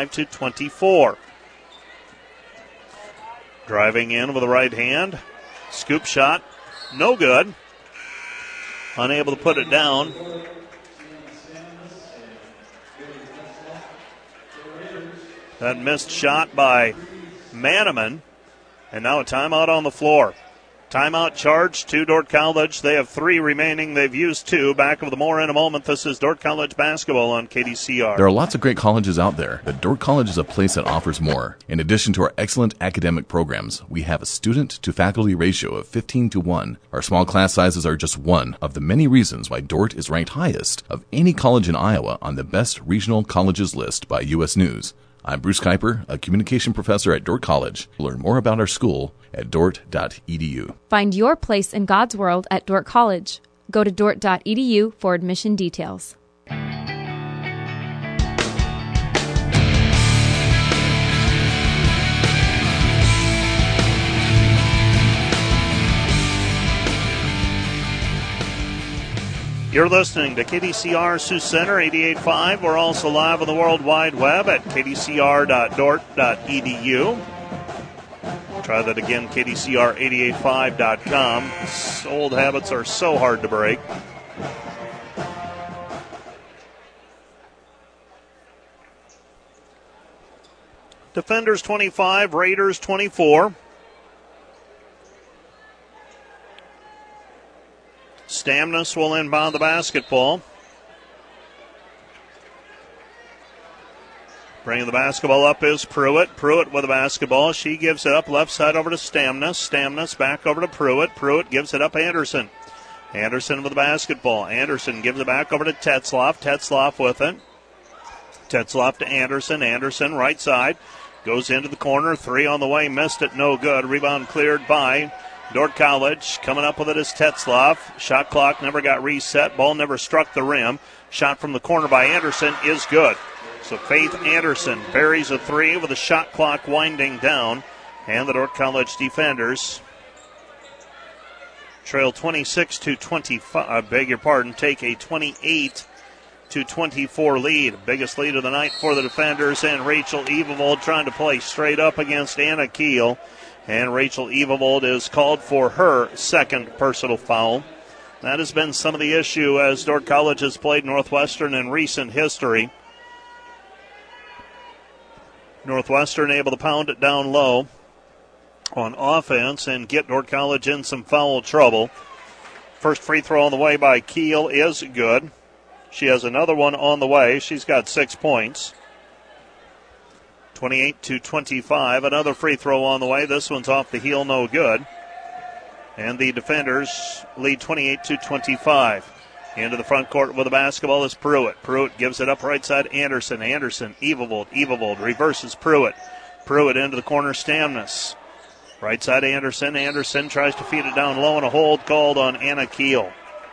25-24. Driving in with the right hand. Scoop shot, no good. Unable to put it down. That missed shot by Manaman, and now a timeout on the floor. Timeout charge to Dordt College. They have 3 remaining. They've used 2. Back of the more in a moment. This is Dordt College basketball on KDCR. There are lots of great colleges out there, but Dordt College is a place that offers more. In addition to our excellent academic programs, we have a student-to-faculty ratio of 15-1. Our small class sizes are just one of the many reasons why Dordt is ranked highest of any college in Iowa on the best regional colleges list by U.S. News. I'm Bruce Kuiper, a communication professor at Dordt College. Learn more about our school at dordt.edu. Find your place in God's world at Dordt College. Go to Dordt.edu for admission details. You're listening to KDCR Sioux Center 88.5. We're also live on the World Wide Web at kdcr.dort.edu. Try that again, kdcr885.com. Old habits are so hard to break. Defenders 25, Raiders 24. Stamnus will inbound the basketball. Bringing the basketball up is Pruitt. Pruitt with the basketball. She gives it up left side over to Stamnus. Stamnus back over to Pruitt. Pruitt gives it up Anderson. Anderson with the basketball. Anderson gives it back over to Tetzloff. Tetzloff with it. Tetzloff to Anderson. Anderson right side. Goes into the corner. Three on the way. Missed it. No good. Rebound cleared by Dordt College. Coming up with it is Tetzloff. Shot clock never got reset. Ball never struck the rim. Shot from the corner by Anderson is good. So Faith Anderson buries a three with the shot clock winding down. And the Dordt College defenders trail 26-25. Take a 28-24 lead. Biggest lead of the night for the defenders. And Rachel Evavold trying to play straight up against Anna Keel. And Rachel Evavold is called for her second personal foul. That has been some of the issue as Dordt College has played Northwestern in recent history. Northwestern able to pound it down low on offense and get Dordt College in some foul trouble. First free throw on the way by Keel is good. She has another one on the way. She's got 6 points. 28-25. Another free throw on the way. This one's off the heel, no good. And the defenders lead 28-25. Into the front court with the basketball is Pruitt. Pruitt gives it up right side. Anderson. Anderson. Evavold. Evavold reverses Pruitt. Pruitt into the corner. Stamnus. Right side Anderson. Anderson tries to feed it down low and a hold called on Anna Keel.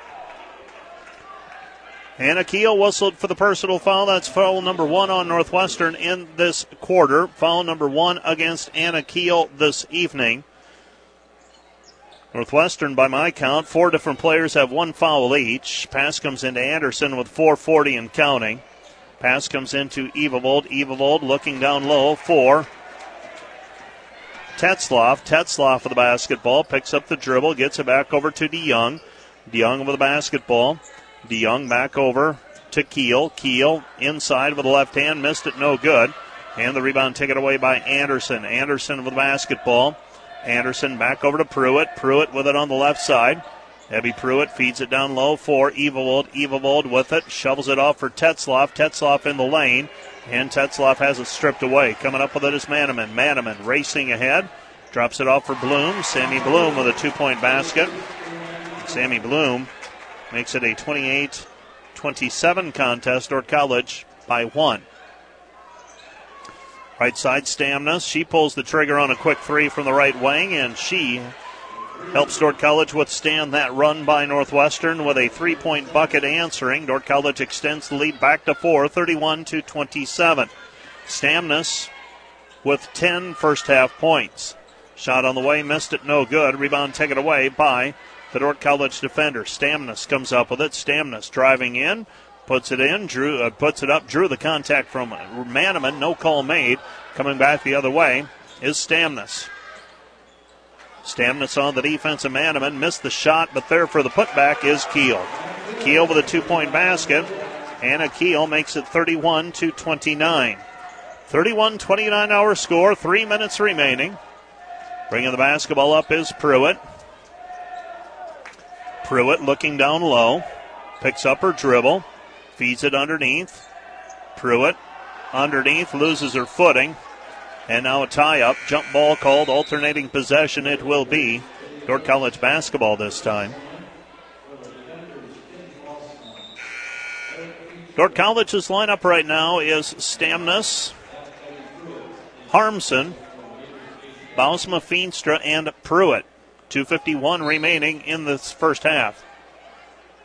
Anna Keel whistled for the personal foul. That's foul number 1 on Northwestern in this quarter. Foul number 1 against Anna Keel this evening. Northwestern, by my count, 4 different players have 1 foul each. Pass comes into Anderson with 4:40 and counting. Pass comes into Evavold. Evavold looking down low for Tetzloff. Tetzloff with the basketball. Picks up the dribble. Gets it back over to DeYoung. DeYoung with the basketball. DeYoung back over to Keel. Keel inside with the left hand. Missed it. No good. And the rebound taken away by Anderson. Anderson with the basketball. Anderson back over to Pruitt. Pruitt with it on the left side. Abby Pruitt feeds it down low for Evavold. Evavold with it. Shovels it off for Tetzloff. Tetzloff in the lane. And Tetzloff has it stripped away. Coming up with it is Manaman. Manaman racing ahead. Drops it off for Bloom. Sammy Bloom with a 2-point basket. Sammy Bloom makes it a 28-27 contest. Dordt College by 1. Right side Stamnus. She pulls the trigger on a quick three from the right wing, and she helps Dordt College withstand that run by Northwestern with a 3-point bucket answering. Dordt College extends the lead back to 4, 31-27. Stamnus with 10 first half points. Shot on the way, missed it, no good. Rebound taken away by the Dordt College defender. Stamnus comes up with it. Stamnus driving in. Puts it in, puts it up, drew the contact from Manaman. No call made. Coming back the other way is Stamnus. Stamnus on the defense of Manaman. Missed the shot, but there for the putback is Keel. Keel with a 2-point basket. Anna Keel makes it 31-29. 31-29 our score. 3 minutes remaining. Bringing the basketball up is Pruitt. Pruitt looking down low. Picks up her dribble. Feeds it underneath. Pruitt underneath, loses her footing. And now a tie-up. Jump ball called. Alternating possession it will be. Dordt College basketball this time. Dordt College's lineup right now is Stamnus, Harmson, Bausma, Feenstra, and Pruitt. 2:51 remaining in this first half.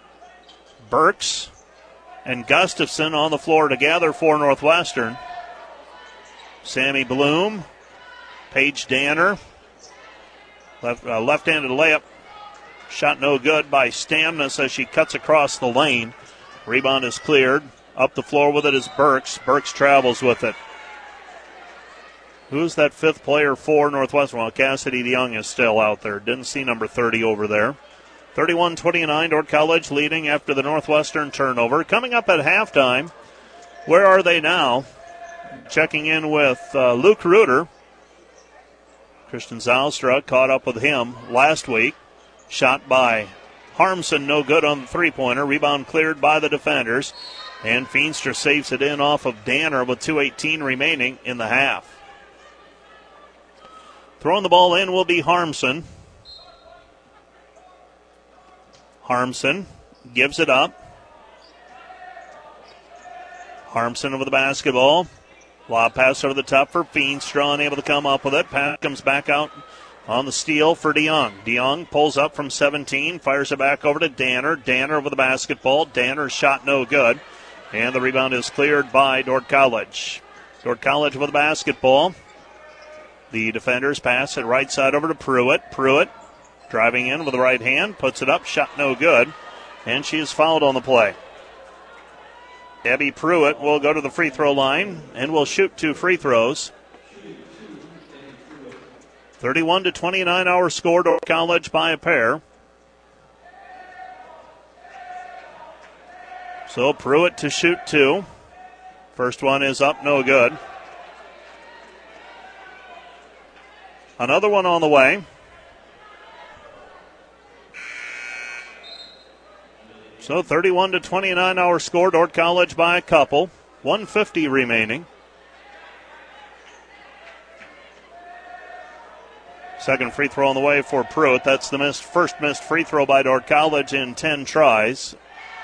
Burks and Gustafson on the floor together for Northwestern. Sammy Bloom, Paige Danner, left-handed layup. Shot no good by Stamnus as she cuts across the lane. Rebound is cleared. Up the floor with it is Burks. Burks travels with it. Who's that fifth player for Northwestern? Well, Cassidy DeYoung is still out there. Didn't see number 30 over there. 31-29, Dordt College leading after the Northwestern turnover. Coming up at halftime, where are they now? Checking in with Luke Reuter. Christian Zylstra caught up with him last week. Shot by Harmson, no good on the three-pointer. Rebound cleared by the defenders. And Feenstra saves it in off of Danner with 2:18 remaining in the half. Throwing the ball in will be Harmson. Harmson gives it up. Harmson over the basketball. Lob pass over the top for Feenstra, unable to come up with it. Pass comes back out on the steal for DeYoung. DeYoung pulls up from 17, fires it back over to Danner. Danner over the basketball. Danner's shot no good. And the rebound is cleared by Dordt College. Dordt College with the basketball. The defenders pass it right side over to Pruitt. Pruitt driving in with the right hand, puts it up, shot no good, and she is fouled on the play. Debbie Pruitt will go to the free throw line and will shoot 2 free throws. 31-29 our score, Dordt College by a pair. So Pruitt to shoot 2. First one is up, no good. Another one on the way. So 31-29 our score, Dordt College by a couple. 1:50 remaining. Second free throw on the way for Pruitt. That's the first missed free throw by Dordt College in 10 tries.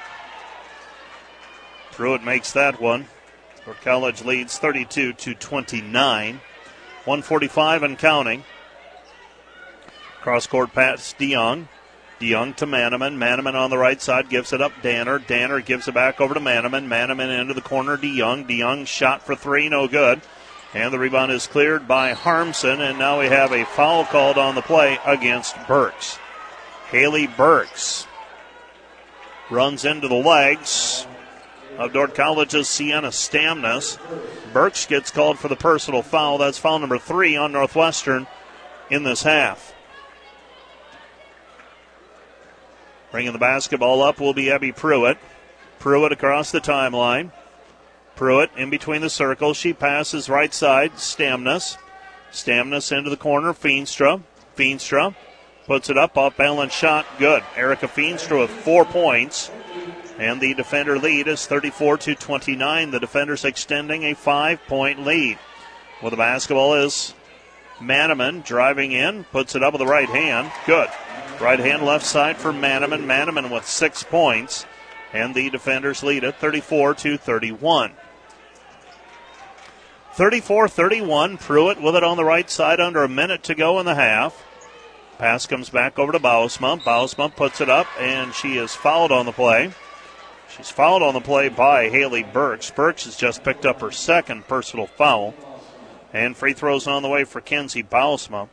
Pruitt makes that one. Dordt College leads 32-29. 1:45 and counting. Cross-court pass, DeYoung. DeYoung to Manaman. Manaman on the right side gives it up. Danner. Danner gives it back over to Manaman. Manaman into the corner. DeYoung. DeYoung shot for 3, no good. And the rebound is cleared by Harmson. And now we have a foul called on the play against Burks. Haley Burks runs into the legs of Dordt College's Sienna Stamnus. Burks gets called for the personal foul. That's foul number 3 on Northwestern in this half. Bringing the basketball up will be Abby Pruitt. Pruitt across the timeline. Pruitt in between the circles. She passes right side. Stamnus. Stamnus into the corner. Feenstra. Feenstra puts it up. Off balance shot. Good. Erica Feenstra with 4 points. And the defender lead is 34-29. The defenders extending a 5-point lead. Well, the basketball is Manaman driving in. Puts it up with the right hand. Good. Right hand, left side for Manaman. Manaman with 6 points. And the defenders lead at 34-31. 34-31. Pruitt with it on the right side under a minute to go in the half. Pass comes back over to Bousma. Bousma puts it up, and she is fouled on the play. She's fouled on the play by Haley Burks. Burks has just picked up her second personal foul. And free throws on the way for Kenzie Bousma.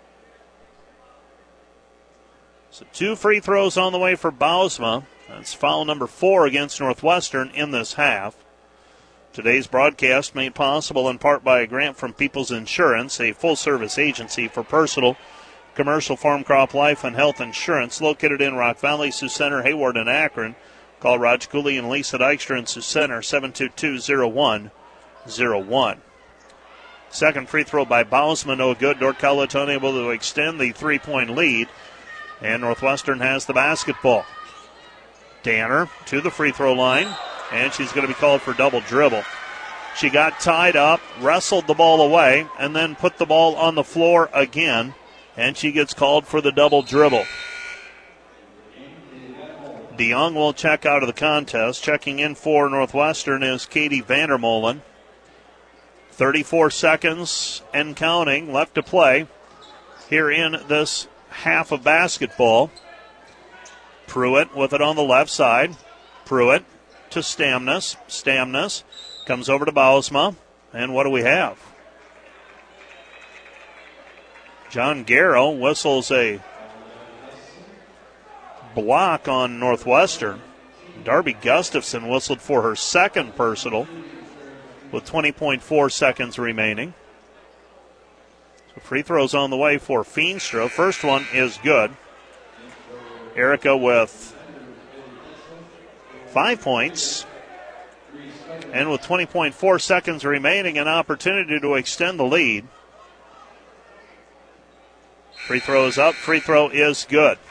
So 2 free throws on the way for Bousma. That's foul number 4 against Northwestern in this half. Today's broadcast made possible in part by a grant from People's Insurance, a full-service agency for personal, commercial, farm, crop, life, and health insurance located in Rock Valley, Sioux Center, Hayward, and Akron. Call Raj Cooley and Lisa Dykstra in Sioux Center, 722-0101. Second free throw by Bousma, no good. Dordt College unable to extend the 3-point lead. And Northwestern has the basketball. Danner to the free throw line, and she's going to be called for double dribble. She got tied up, wrestled the ball away, and then put the ball on the floor again, and she gets called for the double dribble. DeYoung will check out of the contest. Checking in for Northwestern is Katie Vandermolen. 34 seconds and counting left to play here in this half of basketball. Pruitt with it on the left side. Pruitt to Stamnus. Stamnus comes over to Bausma. And what do we have? John Garrow whistles a block on Northwestern. Darby Gustafson whistled for her second personal with 20.4 seconds remaining. So free throws on the way for Feenstra. First one is good. Erica with 5 points. And with 20.4 seconds remaining, an opportunity to extend the lead. Free throw is up. Free throw is good.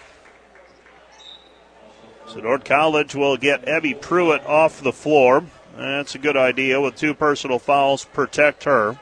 So Dordt College will get Evie Pruitt off the floor. That's a good idea. With 2 personal fouls, protect her.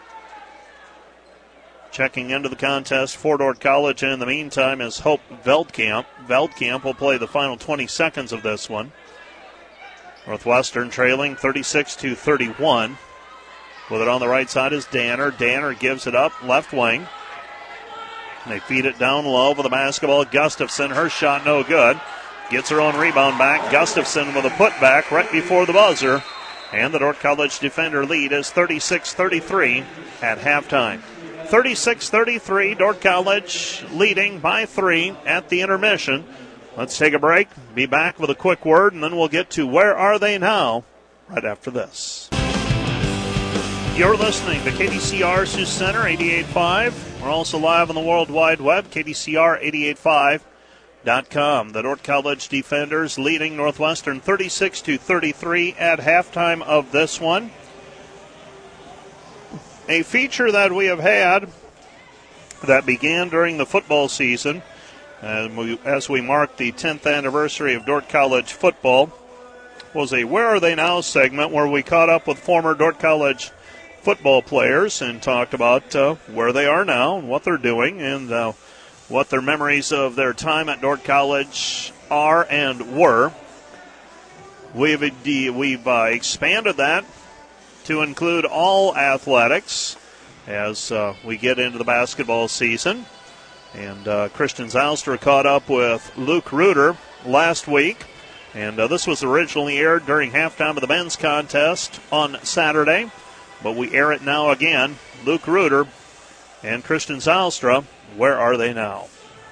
Checking into the contest for Dordt College in the meantime is Hope Veldkamp. Veldkamp will play the final 20 seconds of this one. Northwestern trailing 36-31. With it on the right side is Danner. Danner gives it up, left wing. They feed it down low with the basketball. Gustafson, her shot no good. Gets her own rebound back. Gustafson with a putback right before the buzzer. And the Dordt College defender lead is 36-33 at halftime. 36-33, Dordt College leading by 3 at the intermission. Let's take a break, be back with a quick word, and then we'll get to Where Are They Now right after this. You're listening to KDCR Sioux Center 88.5. We're also live on the World Wide Web, KDCR885.com. The Dordt College defenders leading Northwestern 36-33 at halftime of this one. A feature that we have had that began during the football season as we mark the 10th anniversary of Dordt College football was a Where Are They Now segment where we caught up with former Dordt College football players and talked about where they are now and what they're doing and what their memories of their time at Dordt College are and were. We've expanded that to include all athletics as we get into the basketball season. And Christian Zylstra caught up with Luke Reuter last week. And this was originally aired during halftime of the men's contest on Saturday. But we air it now again. Luke Reuter and Christian Zylstra, where are they now?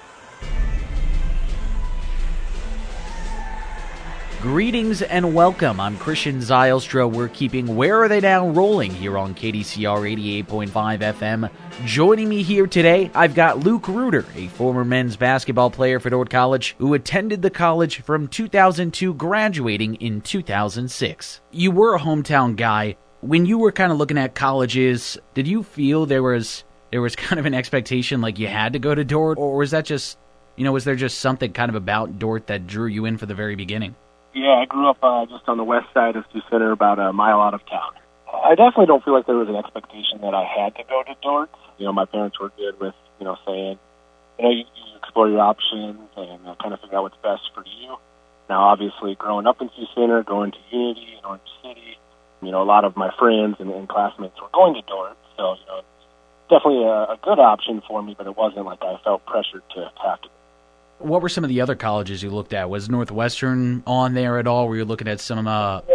Greetings and welcome. I'm Christian Zylstra. We're keeping Where Are They Now rolling here on KDCR 88.5 FM. Joining me here today, I've got Luke Reuter, a former men's basketball player for Dordt College who attended the college from 2002, graduating in 2006. You were a hometown guy. When you were kind of looking at colleges, did you feel there was kind of an expectation like you had to go to Dordt, or was that just, was there just something kind of about Dordt that drew you in for the very beginning? Yeah, I grew up just on the west side of Sioux Center, about a mile out of town. I definitely don't feel like there was an expectation that I had to go to Dordt. My parents were good with, saying, you explore your options and kind of figure out what's best for you. Now, obviously, growing up in Sioux Center, going to Unity and Orange City, a lot of my friends and classmates were going to Dordt. So, it's definitely a good option for me, but it wasn't like I felt pressured to have to. What were some of the other colleges you looked at? Was Northwestern on there at all? Were you looking at some?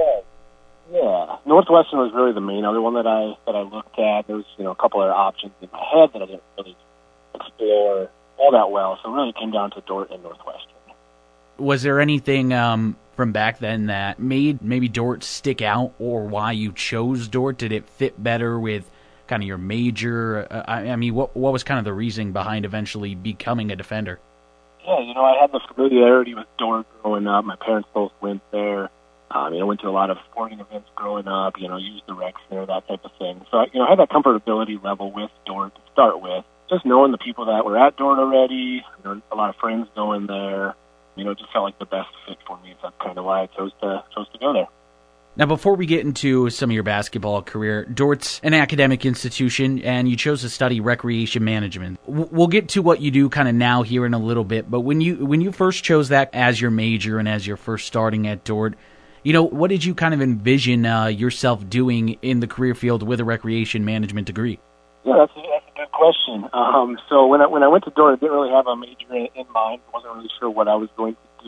Yeah. Northwestern was really the main other one that I looked at. There was a couple other options in my head that I didn't really explore all that well. So it really came down to Dordt and Northwestern. Was there anything from back then that made maybe Dordt stick out, or why you chose Dordt? Did it fit better with kind of your major? What was kind of the reasoning behind eventually becoming a defender? Yeah, I had the familiarity with Dordt growing up. My parents both went there. I went to a lot of sporting events growing up, used the rec center, that type of thing. So, I had that comfortability level with Dordt to start with. Just knowing the people that were at Dordt already, a lot of friends going there, just felt like the best fit for me. So that's kind of why I chose to go there. Now, before we get into some of your basketball career, Dordt's an academic institution, and you chose to study recreation management. We'll get to what you do kind of now here in a little bit, but when you first chose that as your major and as you're first starting at Dordt, what did you kind of envision yourself doing in the career field with a recreation management degree? Yeah, that's a good question. So when I went to Dordt, I didn't really have a major in mind. I wasn't really sure what I was going to do.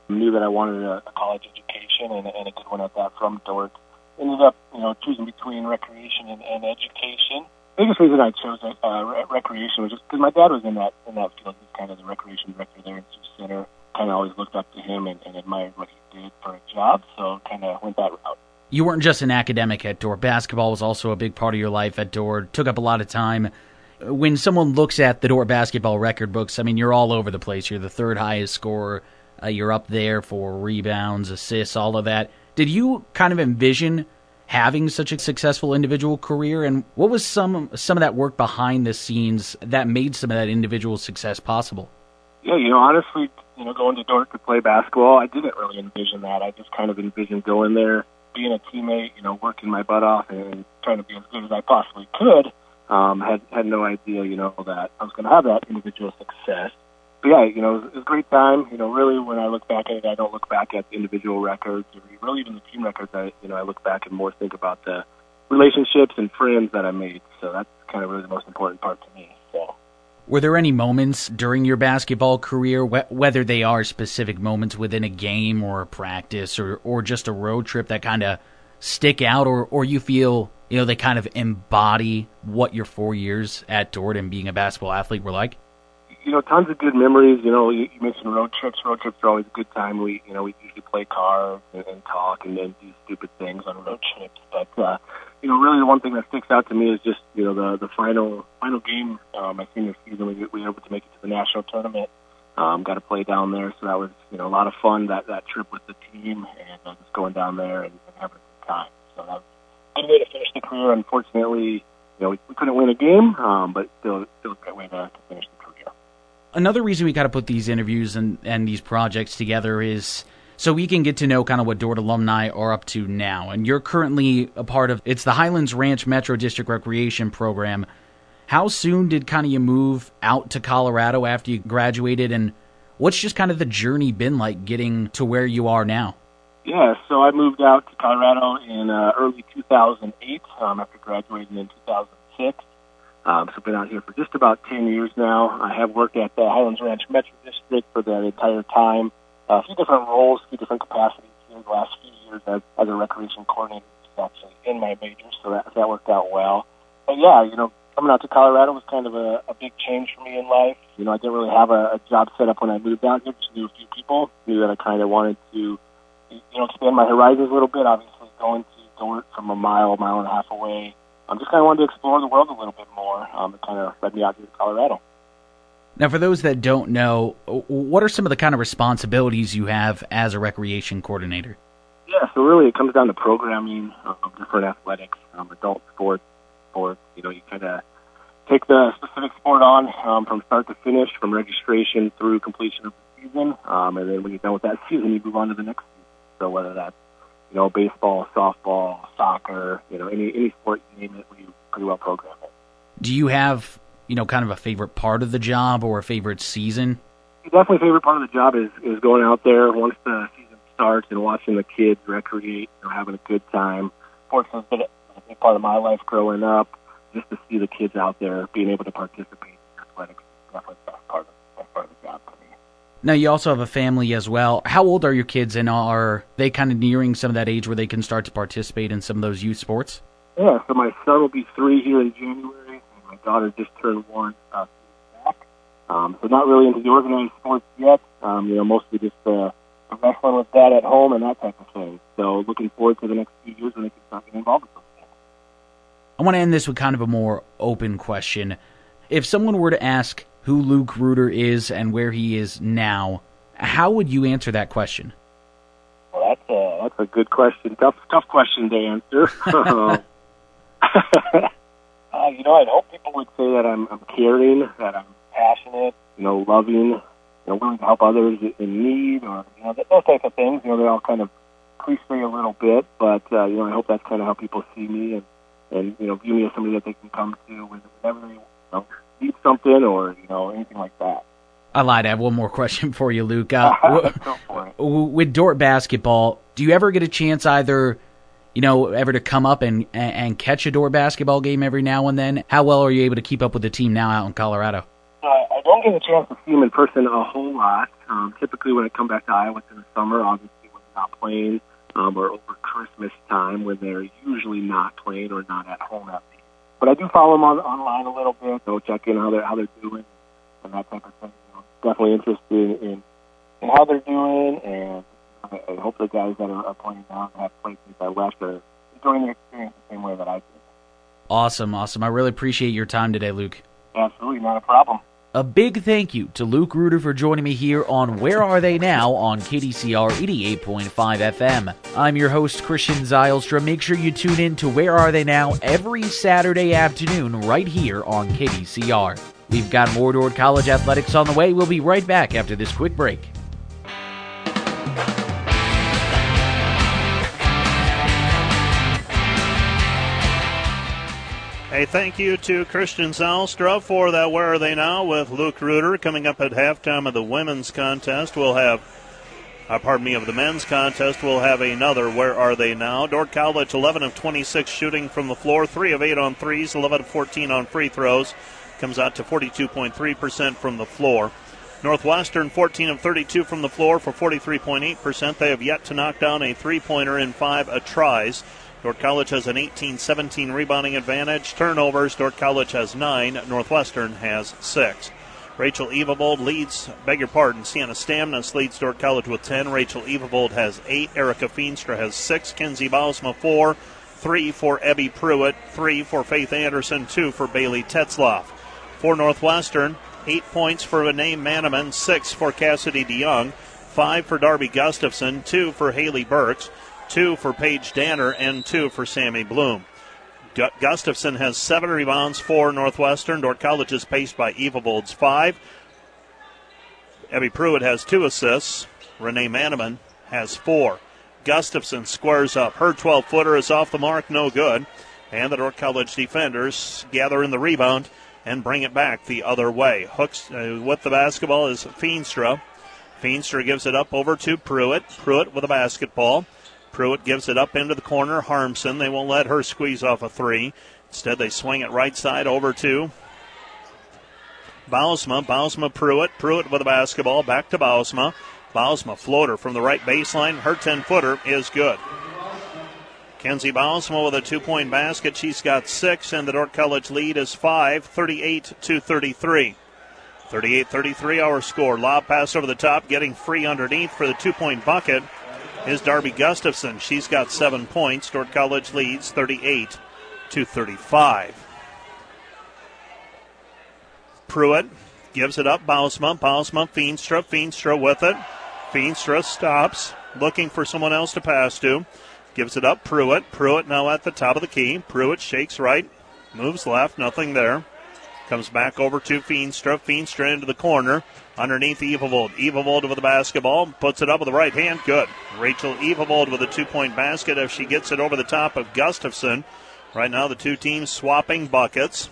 Knew that I wanted a college education and a good one at that from Dordt. Ended up, choosing between recreation and education. The biggest reason I chose recreation was just because my dad was in that field. He was kind of the recreation director there in Sioux Center. Kind of always looked up to him and admired what he did for a job, so kind of went that route. You weren't just an academic at Dordt. Basketball was also a big part of your life at Dordt. Took up a lot of time. When someone looks at the Dordt basketball record books, I mean, you're all over the place. You're the third highest scorer. You're up there for rebounds, assists, all of that. Did you kind of envision having such a successful individual career? And what was some of that work behind the scenes that made some of that individual success possible? Yeah, honestly, going to Dordt to play basketball, I didn't really envision that. I just kind of envisioned going there, being a teammate, working my butt off and trying to be as good as I possibly could. Had no idea, that I was going to have that individual success. But yeah, it was a great time. Really, when I look back at it, I don't look back at the individual records or really even the team records. I look back and more think about the relationships and friends that I made. So that's kind of really the most important part to me. So, were there any moments during your basketball career, whether they are specific moments within a game or a practice or just a road trip, that kind of stick out, or you feel they kind of embody what your 4 years at Dordt and being a basketball athlete were like? Tons of good memories. You mentioned road trips. Road trips are always a good time. We usually play cards and talk and then do stupid things on road trips. But, really the one thing that sticks out to me is just, the final game, my senior season, we were able to make it to the national tournament. Got to play down there. So that was, a lot of fun, that trip with the team and just going down there and having a good time. So that was a good way to finish the career. Unfortunately, we couldn't win a game, but still a great way to finish the career. Another reason we got to put these interviews and these projects together is so we can get to know kind of what Dordt alumni are up to now. And you're currently a part of, it's the Highlands Ranch Metro District Recreation Program. How soon did kind of you move out to Colorado after you graduated, and what's just kind of the journey been like getting to where you are now? Yeah, so I moved out to Colorado in early 2008 after graduating in 2006. So I've been out here for just about 10 years now. I have worked at the Highlands Ranch Metro District for that entire time. A few different roles, a few different capacities here the last few years as a recreation coordinator, which is actually in my major, so that worked out well. But yeah, coming out to Colorado was kind of a big change for me in life. I didn't really have a job set up when I moved out here, just knew a few people, knew that I kind of wanted to, expand my horizons a little bit. Obviously, going to Dordt from a mile and a half away, I just kind of wanted to explore the world a little bit more. It kind of led me out here to Colorado. Now, for those that don't know, what are some of the kind of responsibilities you have as a recreation coordinator? Yeah, so really it comes down to programming, different athletics, adult sports. You kind of take the specific sport on from start to finish, from registration through completion of the season, and then when you're done with that season, you move on to the next season. So whether that's baseball, softball, soccer, any sport, you name it, we pretty well program it. Do you have, kind of a favorite part of the job or a favorite season? Definitely favorite part of the job is going out there once the season starts and watching the kids recreate, having a good time. Sports has been a big part of my life growing up. Just to see the kids out there being able to participate in athletics is definitely the best part of the job for me. Now, you also have a family as well. How old are your kids, and are they kind of nearing some of that age where they can start to participate in some of those youth sports? Yeah, so my son will be 3 here in January, and my daughter just turned 1 back. So not really into the organized sports yet, mostly just wrestling with dad at home and that type of thing. So looking forward to the next few years when they can start getting involved with those things. I want to end this with kind of a more open question. If someone were to ask who Luke Reuter is and where he is now, how would you answer that question? Well, that's a good question. Tough question to answer. I'd hope people would say that I'm caring, that I'm passionate, loving, willing to help others in need, or those type of things. They're all kind of cliche a little bit, but I hope that's kind of how people see me and view me as somebody that they can come to whenever they need something or anything like that. I lied. I have one more question for you, Luke. Go for it. With Dordt basketball, do you ever get a chance either, ever to come up and catch a Dordt basketball game every now and then? How well are you able to keep up with the team now out in Colorado? I don't get a chance to see them in person a whole lot. Typically when I come back to Iowa in the summer, obviously when they're not playing, or over Christmas time when they're usually not playing or not at home that week. But I do follow them online a little bit, check in how they're doing and that type of thing. Definitely interested in how they're doing, and I hope the guys that are playing now and have played since I left are enjoying the experience the same way that I did. Awesome. I really appreciate your time today, Luke. Absolutely, not a problem. A big thank you to Luke Reuter for joining me here on Where Are They Now on KDCR 88.5 FM. I'm your host, Christian Zylstra. Make sure you tune in to Where Are They Now every Saturday afternoon right here on KDCR. We've got more Dordt College athletics on the way. We'll be right back after this quick break. Hey, thank you to Christian Zylstra for that Where Are They Now with Luke Reuter. Coming up at halftime of the women's contest, we'll have, of the men's contest, we'll have another Where Are They Now. Dordt College, 11 of 26 shooting from the floor, 3 of 8 on threes, 11 of 14 on free throws. Comes out to 42.3% from the floor. Northwestern, 14 of 32 from the floor for 43.8%. They have yet to knock down a three-pointer in 5 tries. Dordt College has an 18-17 rebounding advantage. Turnovers, Dordt College has 9. Northwestern has 6. Sienna Stamnas leads Dordt College with 10. Rachel Evavold has 8. Erica Feenstra has 6. Kenzie Bausma 4. 3 for Ebby Pruitt. 3 for Faith Anderson. 2 for Bailey Tetzloff. For Northwestern, 8 points for Renee Manaman. 6 for Cassidy DeYoung. 5 for Darby Gustafson. 2 for Haley Burks. 2 for Paige Danner, and 2 for Sammy Bloom. Gustafson has 7 rebounds for Northwestern. Dordt College is paced by Evavold's 5. Ebby Pruitt has 2 assists. Renee Manaman has 4. Gustafson squares up. Her 12-footer is off the mark, no good. And the Dordt College defenders gather in the rebound and bring it back the other way. Hooks with the basketball is Feenstra. Feenstra gives it up over to Pruitt. Pruitt with a basketball. Pruitt gives it up into the corner. Harmson, they won't let her squeeze off a 3. Instead, they swing it right side over to Bausma. Bausma, Pruitt. Pruitt with a basketball. Back to Bausma. Bausma floater from the right baseline. Her 10-footer is good. Kenzie Bausma with a 2-point basket. She's got 6, and the Dordt College lead is 5, 38-33. 38-33 our score. Lob pass over the top, getting free underneath for the 2-point bucket is Darby Gustafson. She's got 7 points. Dordt College leads 38-35. Pruitt gives it up. Bausma. Feenstra. Feenstra with it. Feenstra stops, looking for someone else to pass to. Gives it up. Pruitt. Pruitt now at the top of the key. Pruitt shakes right, moves left. Nothing there. Comes back over to Feenstra. Feenstra into the corner. Underneath Evavold. Evavold with the basketball. Puts it up with the right hand. Good. Rachel Evavold with a 2-point basket if she gets it over the top of Gustafson. Right now the two teams swapping buckets.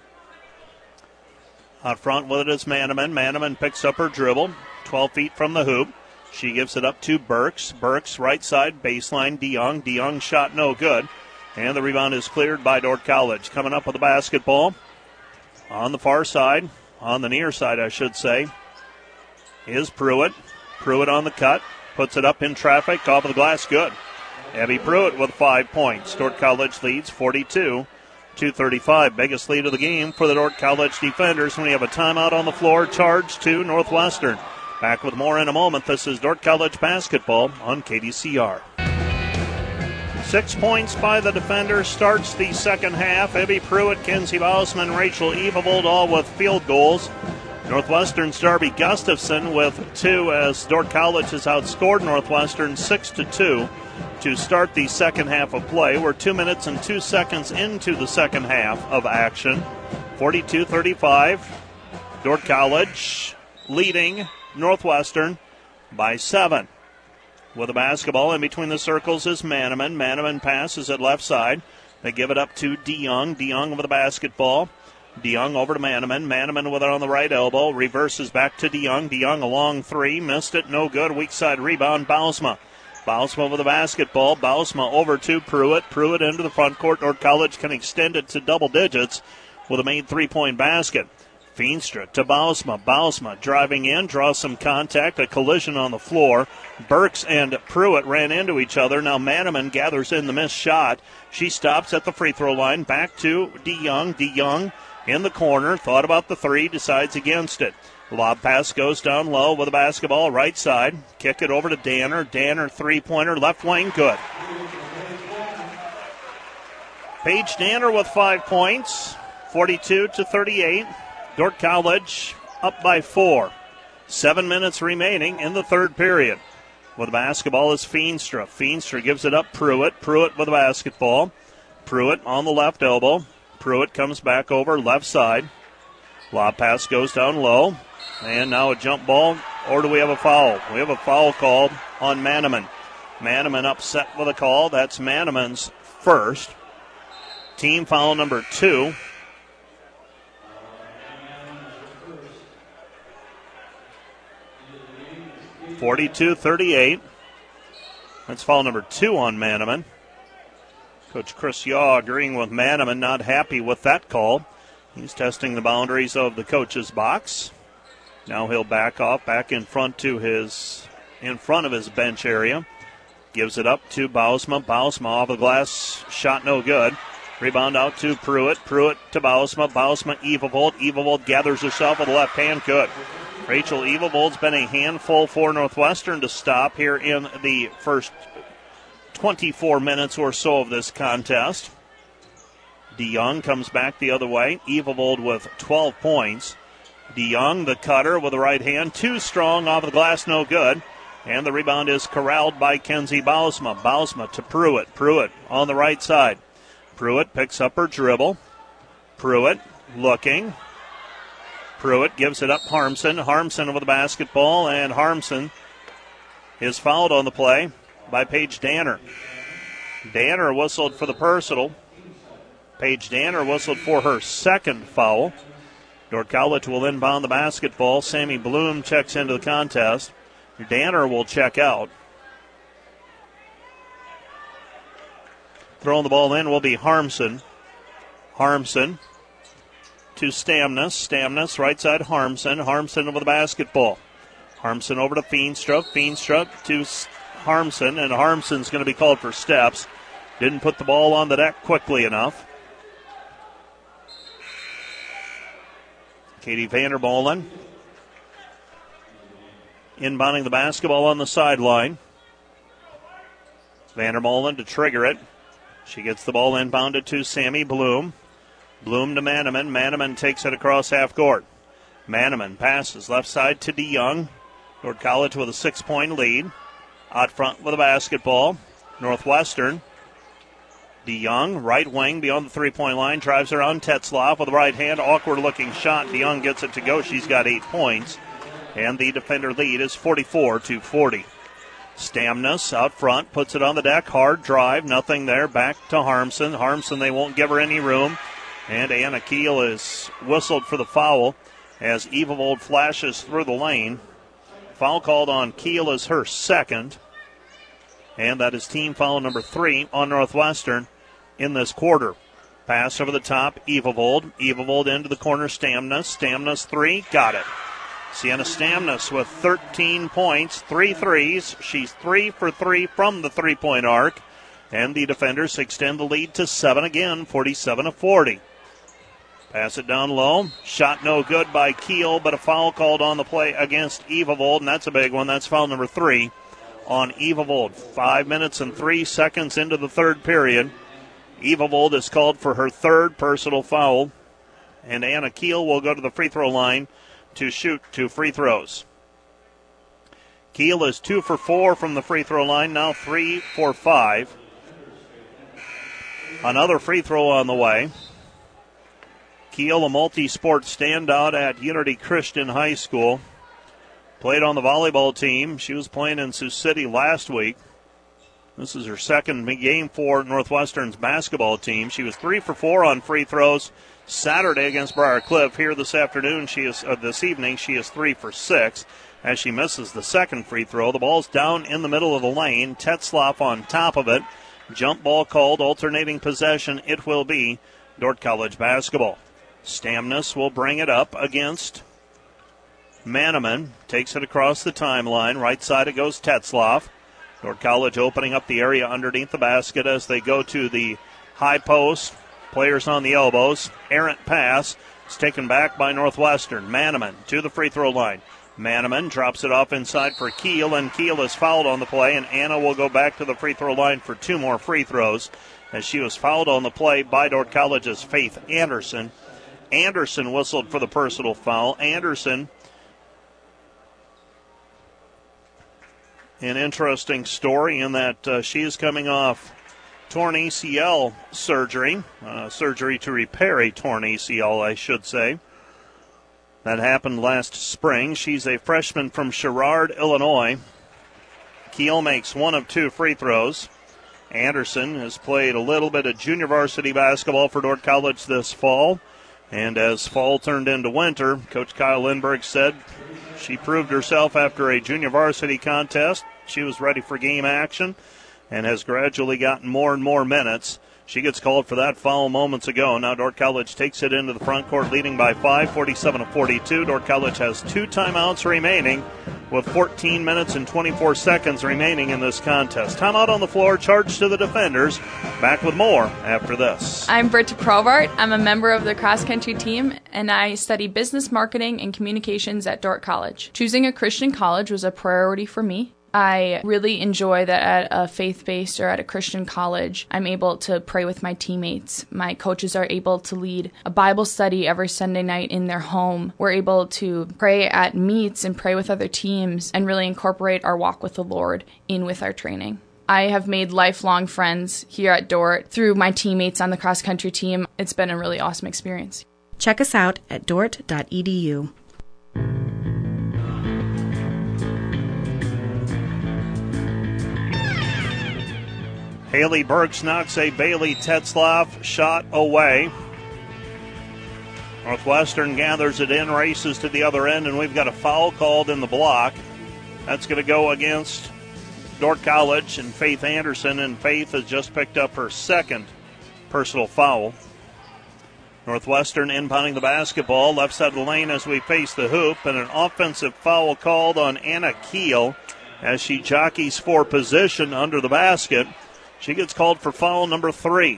Out front with it is Manaman. Manaman picks up her dribble. 12 feet from the hoop. She gives it up to Burks. Burks right side baseline. DeYoung. DeYoung shot no good. And the rebound is cleared by Dordt College. Coming up with the basketball on the far side. On the near side, I should say, is Pruitt. Pruitt on the cut. Puts it up in traffic. Off of the glass. Good. Abby Pruitt with 5 points. Dordt College leads 42-35. Biggest lead of the game for the Dordt College defenders. When we have a timeout on the floor, charge to Northwestern. Back with more in a moment. This is Dordt College basketball on KDCR. 6 points by the defender starts the second half. Abby Pruitt, Kenzie Bausman, Rachel Evavold all with field goals. Northwestern's Darby Gustafson with 2 as Dordt College has outscored Northwestern 6-2 to start the second half of play. We're 2 minutes and 2 seconds into the second half of action. 42-35. Dordt College leading Northwestern by 7. With the basketball in between the circles is Manaman. Manaman passes it left side. They give it up to DeYoung. DeYoung with the basketball. DeYoung over to Manaman. Manaman with it on the right elbow. Reverses back to DeYoung. DeYoung a long 3. Missed it. No good. Weak side rebound. Bausma. Bausma with the basketball. Bausma over to Pruitt. Pruitt into the front court. Dordt College can extend it to double digits with a made 3-point basket. Feenstra to Bausma. Bausma driving in, draws some contact, a collision on the floor. Burks and Pruitt ran into each other. Now Manaman gathers in the missed shot. She stops at the free throw line. Back to DeYoung. DeYoung in the corner. Thought about the three, decides against it. Lob pass goes down low with the basketball, right side. Kick it over to Danner. Danner, three-pointer, left wing, good. Paige Danner with 5 points, 42-38. Dordt College up by 4. 7 minutes remaining in the third period. With the basketball is Feenstra. Feenstra gives it up Pruitt. Pruitt with the basketball. Pruitt on the left elbow. Pruitt comes back over left side. Lob pass goes down low. And now a jump ball, or do we have a foul? We have a foul called on Manaman. Manaman upset with a call. That's Manaman's first. Team foul number 2. (42-38). That's foul number 2 on Manaman. Coach Chris Yaw agreeing with Manaman, not happy with that call. He's testing the boundaries of the coach's box. Now he'll back off, back in front of his bench area. Gives it up to Bausma. Bausma off the glass, shot no good. Rebound out to Pruitt. Pruitt to Bausma. Bausma, Evavold. Evavold gathers herself with the left hand, good. Rachel Evavold's been a handful for Northwestern to stop here in the first 24 minutes or so of this contest. DeYoung comes back the other way. Evavold with 12 points. DeYoung, the cutter with the right hand. Too strong off the glass, no good. And the rebound is corralled by Kenzie Bausma. Bausma to Pruitt. Pruitt on the right side. Pruitt picks up her dribble. Pruitt looking. Pruitt gives it up Harmson. Harmson with the basketball, and Harmson is fouled on the play by Paige Danner. Danner whistled for the personal. Paige Danner whistled for her second foul. Dordt College will inbound the basketball. Sammy Bloom checks into the contest. Danner will check out. Throwing the ball in will be Harmson. Harmson to Stamnus. Stamnus, right side Harmson. Harmson with the basketball. Harmson over to Feenstra. Feenstra to Harmson, and Harmson's going to be called for steps. Didn't put the ball on the deck quickly enough. Katie Vandermolen inbounding the basketball on the sideline. Vandermolen to trigger it. She gets the ball inbounded to Sammy Bloom. Bloom to Manaman. Manaman takes it across half court. Manaman passes left side to DeYoung. Dordt College with a 6-point lead. Out front with the basketball. Northwestern. DeYoung, right wing beyond the three-point line, drives around Tetzlaff with the right hand. Awkward-looking shot. DeYoung gets it to go. She's got 8 points. And the defender lead is 44-40. Stamnus out front, puts it on the deck. Hard drive, nothing there. Back to Harmson. Harmson, they won't give her any room. And Anna Keel is whistled for the foul as Evavold flashes through the lane. Foul called on Keel is her second. And that is team foul number 3 on Northwestern in this quarter. Pass over the top, Evavold. Evavold into the corner, Stamnus. Stamnus 3, got it. Sienna Stamnus with 13 points, 3 threes. She's 3 for 3 from the three-point arc. And the defenders extend the lead to 7 again, 47-40. Pass it down low. Shot no good by Keel, but a foul called on the play against Evavold, and that's a big one. That's foul number 3 on Evavold. 5 minutes and 3 seconds into the third period. Evavold is called for her third personal foul, and Anna Keel will go to the free throw line to shoot 2 free throws. Keel is 2 for 4 from the free throw line, now 3 for 5. Another free throw on the way. Keel, a multi-sport standout at Unity Christian High School. Played on the volleyball team. She was playing in Sioux City last week. This is her second game for Northwestern's basketball team. She was 3 for 4 on free throws Saturday against Briar Cliff. Here this evening, she is 3 for 6 as she misses the second free throw. The ball's down in the middle of the lane. Tetzlaff on top of it. Jump ball called, alternating possession. It will be Dordt College basketball. Stamnus will bring it up against Manaman. Takes it across the timeline. Right side it goes Tetzloff. Dordt College opening up the area underneath the basket as they go to the high post. Players on the elbows. Errant pass. It's taken back by Northwestern. Manaman to the free throw line. Manaman drops it off inside for Keel, and Keel is fouled on the play, and Anna will go back to the free throw line for 2 more free throws as she was fouled on the play by Dordt College's Faith Anderson. Anderson whistled for the personal foul. Anderson, an interesting story in that she is coming off torn ACL surgery to repair a torn ACL, I should say. That happened last spring. She's a freshman from Sherrard, Illinois. Keel makes 1 of 2 free throws. Anderson has played a little bit of junior varsity basketball for Dordt College this fall. And as fall turned into winter, Coach Kyle Lindbergh said she proved herself after a junior varsity contest. She was ready for game action and has gradually gotten more and more minutes. She gets called for that foul moments ago. Now Dordt College takes it into the front court, leading by 5, 47-42. Dordt College has 2 timeouts remaining with 14 minutes and 24 seconds remaining in this contest. Timeout on the floor, charged to the defenders. Back with more after this. I'm Britta Provart. I'm a member of the cross-country team, and I study business marketing and communications at Dordt College. Choosing a Christian college was a priority for me. I really enjoy that at a faith-based or at a Christian college, I'm able to pray with my teammates. My coaches are able to lead a Bible study every Sunday night in their home. We're able to pray at meets and pray with other teams and really incorporate our walk with the Lord in with our training. I have made lifelong friends here at Dordt through my teammates on the cross-country team. It's been a really awesome experience. Check us out at dordt.edu. Haley Burks knocks a Bailey Tetzloff shot away. Northwestern gathers it in, races to the other end, and we've got a foul called in the block. That's going to go against Dordt College and Faith Anderson, and Faith has just picked up her 2nd personal foul. Northwestern inbounding the basketball, left side of the lane as we face the hoop, and an offensive foul called on Anna Keel as she jockeys for position under the basket. She gets called for foul number 3.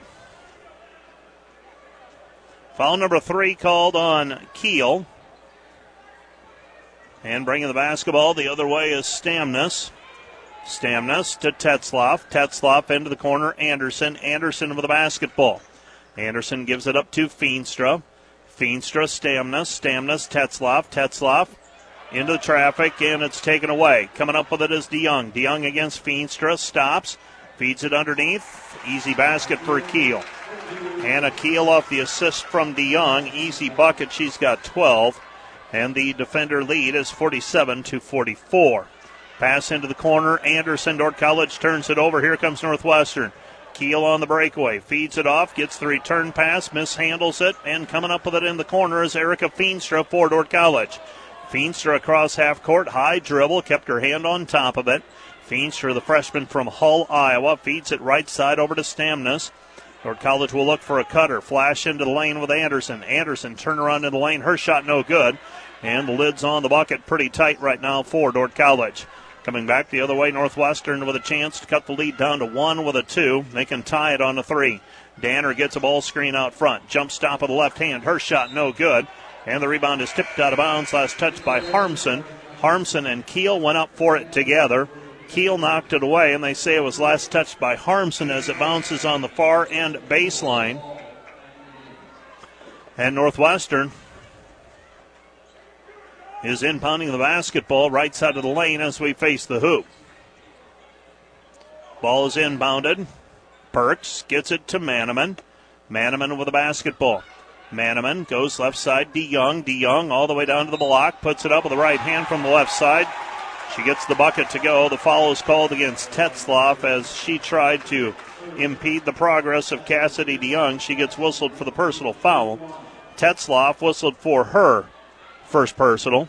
Foul number 3 called on Keel. And bringing the basketball the other way is Stamnus. Stamnus to Tetzloff. Tetzloff into the corner. Anderson. Anderson with the basketball. Anderson gives it up to Feenstra. Feenstra, Stamnus. Stamnus, Tetzloff. Tetzloff into the traffic, and it's taken away. Coming up with it is DeYoung. DeYoung against Feenstra. Stops. Feeds it underneath. Easy basket for Keel. Anna Keel off the assist from DeYoung. Easy bucket. She's got 12. And the defender lead is 47-44. Pass into the corner. Anderson, Dordt College turns it over. Here comes Northwestern. Keel on the breakaway. Feeds it off. Gets the return pass. Mishandles it. And coming up with it in the corner is Erica Feenstra for Dordt College. Feenstra across half court. High dribble. Kept her hand on top of it. Feenstra, the freshman from Hull, Iowa, feeds it right side over to Stamnus. Dordt College will look for a cutter. Flash into the lane with Anderson. Anderson turn around in the lane. Her shot no good. And the lid's on the bucket pretty tight right now for Dordt College. Coming back the other way, Northwestern with a chance to cut the lead down to 1 with a 2. They can tie it on a 3. Danner gets a ball screen out front. Jump stop with the left hand. Her shot no good. And the rebound is tipped out of bounds. Last touch by Harmson. Harmson and Keel went up for it together. Keel knocked it away, and they say it was last touched by Harmson as it bounces on the far end baseline. And Northwestern is inbounding the basketball right side of the lane as we face the hoop. Ball is inbounded. Burks gets it to Manaman. Manaman with the basketball. Manaman goes left side. DeYoung. DeYoung all the way down to the block. Puts it up with the right hand from the left side. She gets the bucket to go. The foul is called against Tetzloff as she tried to impede the progress of Cassidy DeYoung. She gets whistled for the personal foul. Tetzloff whistled for her first personal.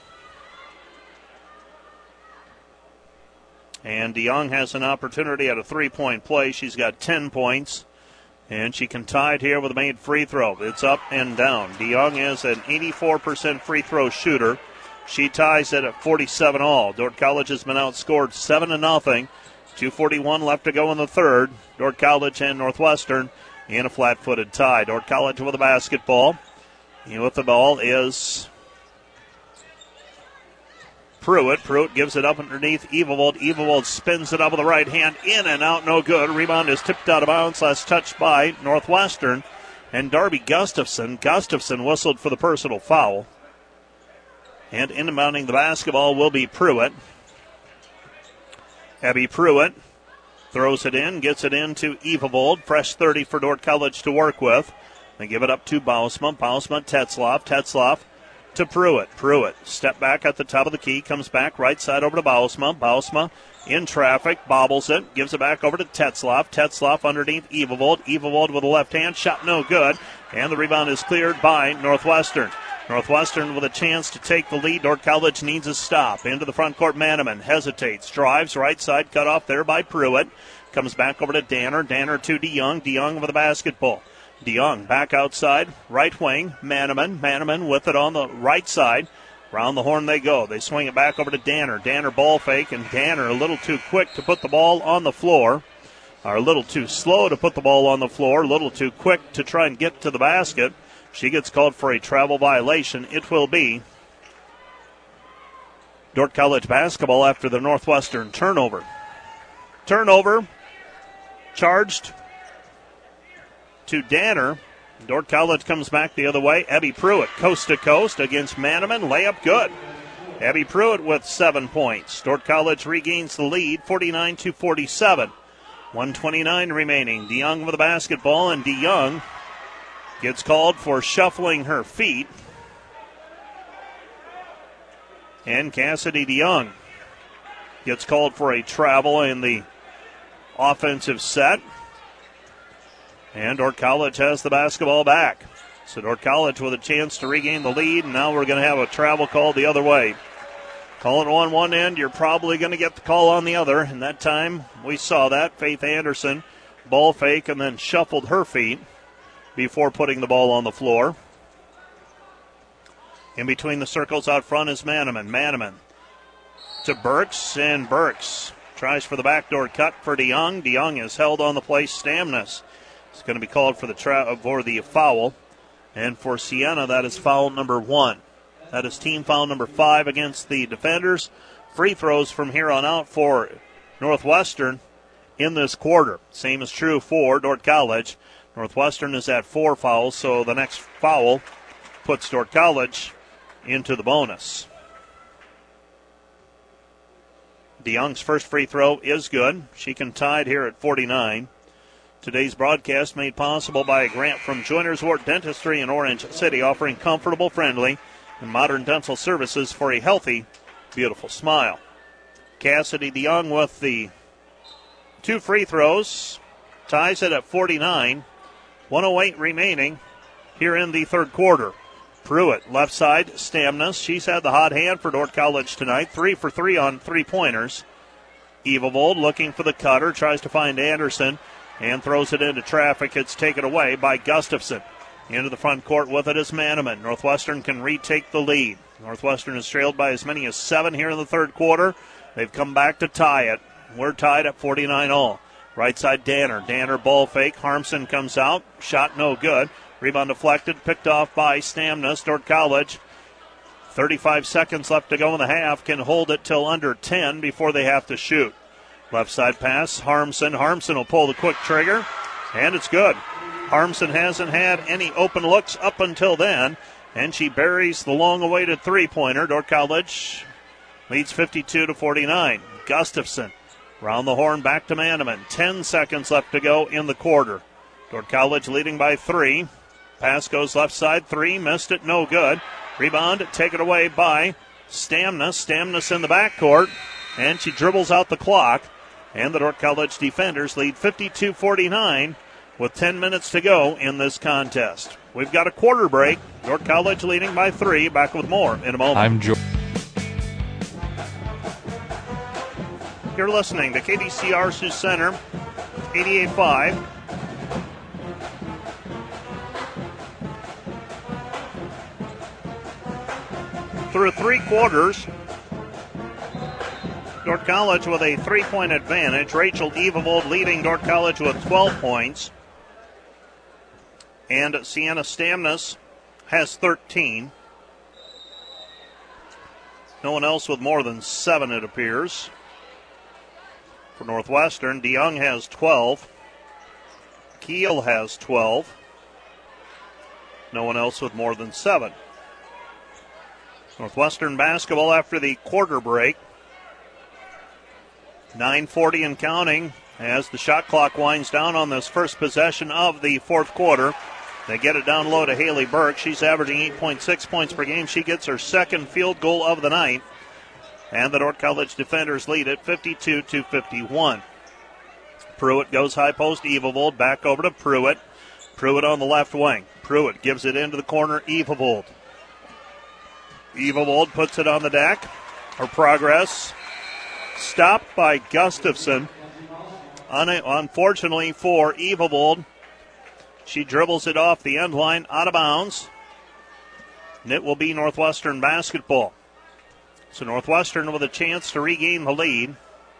And DeYoung has an opportunity at a 3-point play. She's got 10 points. And she can tie it here with a made free throw. It's up and down. DeYoung is an 84% free throw shooter. She ties it at 47 all. Dordt College has been outscored 7-0. 2:41 left to go in the third. Dordt College and Northwestern in a flat-footed tie. Dordt College with the basketball. And with the ball is Pruitt. Pruitt gives it up underneath Evilwald. Evilwald spins it up with the right hand. In and out, no good. Rebound is tipped out of bounds. Last touched by Northwestern and Darby Gustafson. Gustafson whistled for the personal foul. And inbounding the basketball will be Pruitt. Abby Pruitt throws it in, gets it into Evilwald. Fresh 30 for Dordt College to work with. They give it up to Bausma. Bausma, Tetzloff. Tetzloff to Pruitt. Pruitt, step back at the top of the key, comes back right side over to Bausma. Bausma in traffic, bobbles it, gives it back over to Tetzloff. Tetzloff underneath Evilwald. Evilwald with a left hand, shot no good. And the rebound is cleared by Northwestern. Northwestern with a chance to take the lead. Dordt College needs a stop. Into the front court, Manaman hesitates, drives right side, cut off there by Pruitt. Comes back over to Danner. Danner to DeYoung. DeYoung with the basketball. DeYoung back outside, right wing, Manaman. Manaman with it on the right side. Round the horn they go. They swing it back over to Danner. Danner ball fake, and Danner a little too quick to put the ball on the floor. Or a little too slow to put the ball on the floor. A little too quick to try and get to the basket. She gets called for a travel violation. It will be Dordt College basketball after the Northwestern turnover. Turnover charged to Danner. Dordt College comes back the other way. Abby Pruitt coast to coast against Manaman. Layup good. Abby Pruitt with 7 points. Dordt College regains the lead 49-47. 1:29 remaining. DeYoung with the basketball, and DeYoung gets called for shuffling her feet. And Cassidy DeYoung gets called for a travel in the offensive set. And Dordt College has the basketball back. So Dordt College with a chance to regain the lead, and now we're going to have a travel call the other way. Calling on one end, you're probably going to get the call on the other, and that time we saw that. Faith Anderson ball fake and then shuffled her feet before putting the ball on the floor. In between the circles out front is Manaman. Manaman to Burks, and Burks tries for the backdoor cut for DeYoung. DeYoung is held on the play. Stamnus is going to be called for the foul. And for Siena, that is foul number 1. That is team foul number 5 against the defenders. Free throws from here on out for Northwestern in this quarter. Same is true for Dordt College. Northwestern is at 4 fouls, so the next foul puts Dordt College into the bonus. DeYoung's first free throw is good. She can tie it here at 49. Today's broadcast made possible by a grant from Joiners Wart Dentistry in Orange City, offering comfortable, friendly, and modern dental services for a healthy, beautiful smile. Cassidy DeYoung with the 2 free throws, ties it at 49. 1:08 remaining here in the third quarter. Pruitt, left side, Stamnus. She's had the hot hand for Dordt College tonight. 3 for 3 on 3-pointers. Evilwald looking for the cutter, tries to find Anderson, and throws it into traffic. It's taken away by Gustafson. Into the front court with it is Manaman. Northwestern can retake the lead. Northwestern is trailed by as many as 7 here in the third quarter. They've come back to tie it. We're tied at 49 all. Right side, Danner. Danner ball fake. Harmson comes out. Shot no good. Rebound deflected. Picked off by Stamnus. Dordt College. 35 seconds left to go in the half. Can hold it till under 10 before they have to shoot. Left side pass. Harmson. Harmson will pull the quick trigger. And it's good. Harmson hasn't had any open looks up until then. And she buries the long-awaited three-pointer. Dordt College leads 52-49. Gustafson round the horn back to Manaman. 10 seconds left to go in the quarter. Dordt College leading by 3. Pass goes left side. 3. Missed it. No good. Rebound taken away by Stamnus. Stamnus in the backcourt. And she dribbles out the clock. And the Dordt College defenders lead 52-49 with 10 minutes to go in this contest. We've got a quarter break. Dordt College leading by 3. Back with more in a moment. I'm Joe. You're listening to KDCR Sioux Center, 88.5. through 3 quarters. Dordt College with a 3-point advantage. Rachel Evevold leading Dordt College with 12 points. And Sienna Stamnus has 13. No one else with more than 7, it appears. For Northwestern, DeYoung has 12. Keel has 12. No one else with more than 7. Northwestern basketball after the quarter break. 9:40 and counting as the shot clock winds down on this first possession of the fourth quarter. They get it down low to Haley Burke. She's averaging 8.6 points per game. She gets her second field goal of the night. And the Dordt College defenders lead it 52-51. Pruitt goes high post. Evevold back over to Pruitt. Pruitt on the left wing. Pruitt gives it into the corner. Evevold. Evevold puts it on the deck. Her progress stopped by Gustafson. Unfortunately for Evevold, she dribbles it off the end line, out of bounds. And it will be Northwestern basketball. So Northwestern with a chance to regain the lead.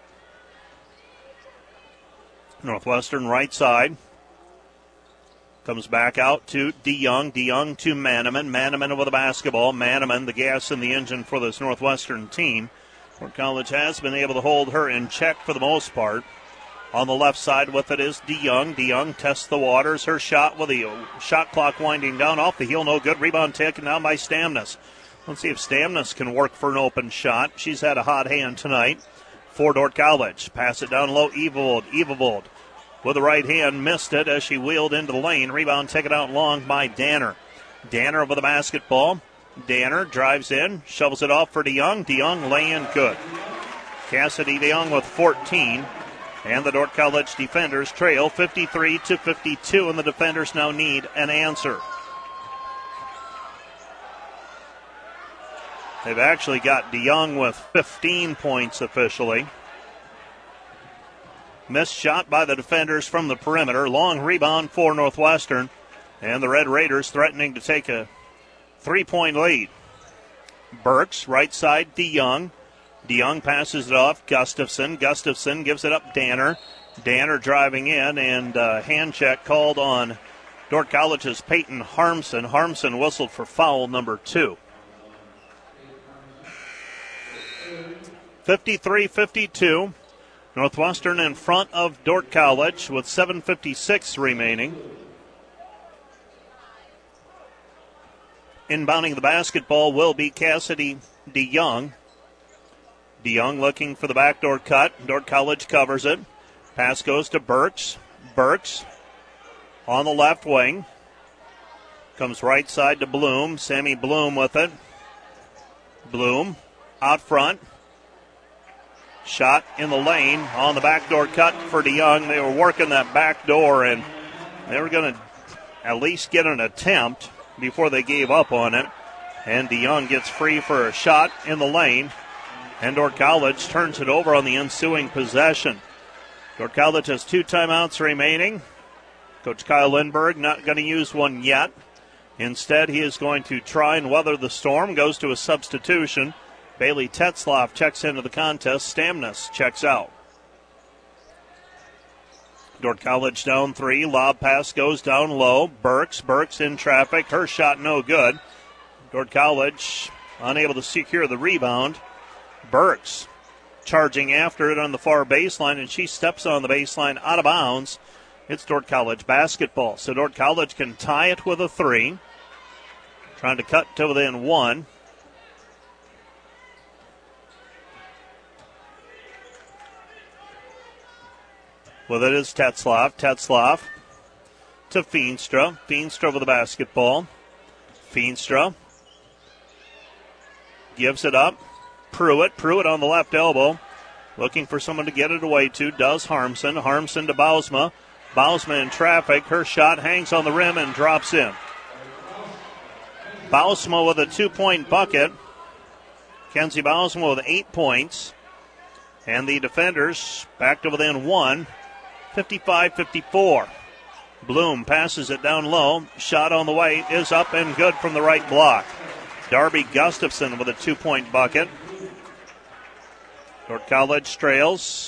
Northwestern right side. Comes back out to DeYoung. DeYoung to Manaman. Manaman with the basketball. Manaman, the gas in the engine for this Northwestern team. Dordt College has been able to hold her in check for the most part. On the left side with it is DeYoung. DeYoung tests the waters. Her shot with the shot clock winding down off the heel. No good. Rebound taken down by Stamnus. Let's see if Stamnus can work for an open shot. She's had a hot hand tonight for Dordt College. Pass it down low. Evevold with the right hand missed it as she wheeled into the lane. Rebound taken out long by Danner. Danner with the basketball. Danner drives in, shovels it off for DeYoung. DeYoung laying good. Cassidy DeYoung with 14. And the Dordt College defenders trail 53-52, and the defenders now need an answer. They've actually got DeYoung with 15 points officially. Missed shot by the defenders from the perimeter. Long rebound for Northwestern. And the Red Raiders threatening to take a 3-point lead. Burks, right side, DeYoung. DeYoung passes it off. Gustafson. Gustafson gives it up Danner. Danner driving in, and hand check called on Dordt College's Peyton Harmson. Harmson whistled for foul number 2. 53-52. Northwestern in front of Dordt College with 7:56 remaining. Inbounding the basketball will be Cassidy DeYoung. DeYoung looking for the backdoor cut. Dordt College covers it. Pass goes to Burks. Burks on the left wing. Comes right side to Bloom. Sammy Bloom with it. Bloom out front. Shot in the lane on the backdoor cut for DeYoung. They were working that back door, and they were going to at least get an attempt before they gave up on it. And DeYoung gets free for a shot in the lane. And Dordt College turns it over on the ensuing possession. Dordt College has 2 timeouts remaining. Coach Kyle Lindberg not going to use one yet. Instead, he is going to try and weather the storm. Goes to a substitution. Bailey Tetzloff checks into the contest. Stamnus checks out. Dordt College down 3. Lob pass goes down low. Burks in traffic. Her shot no good. Dordt College unable to secure the rebound. Burks charging after it on the far baseline, and she steps on the baseline out of bounds. It's Dordt College basketball. So Dordt College can tie it with a 3. Trying to cut to within 1. With it is Tetzloff. Tetzloff to Feenstra. Feenstra with the basketball. Feenstra gives it up. Pruitt on the left elbow. Looking for someone to get it away to. Does Harmson. Harmson to Bausma. Bausma in traffic. Her shot hangs on the rim and drops in. Bausma with a 2-point bucket. Kenzie Bausma with 8 points. And the defenders back to within 1. 55-54. Bloom passes it down low. Shot on the way is up and good from the right block. Darby Gustafson with a 2-point bucket. Dordt College trails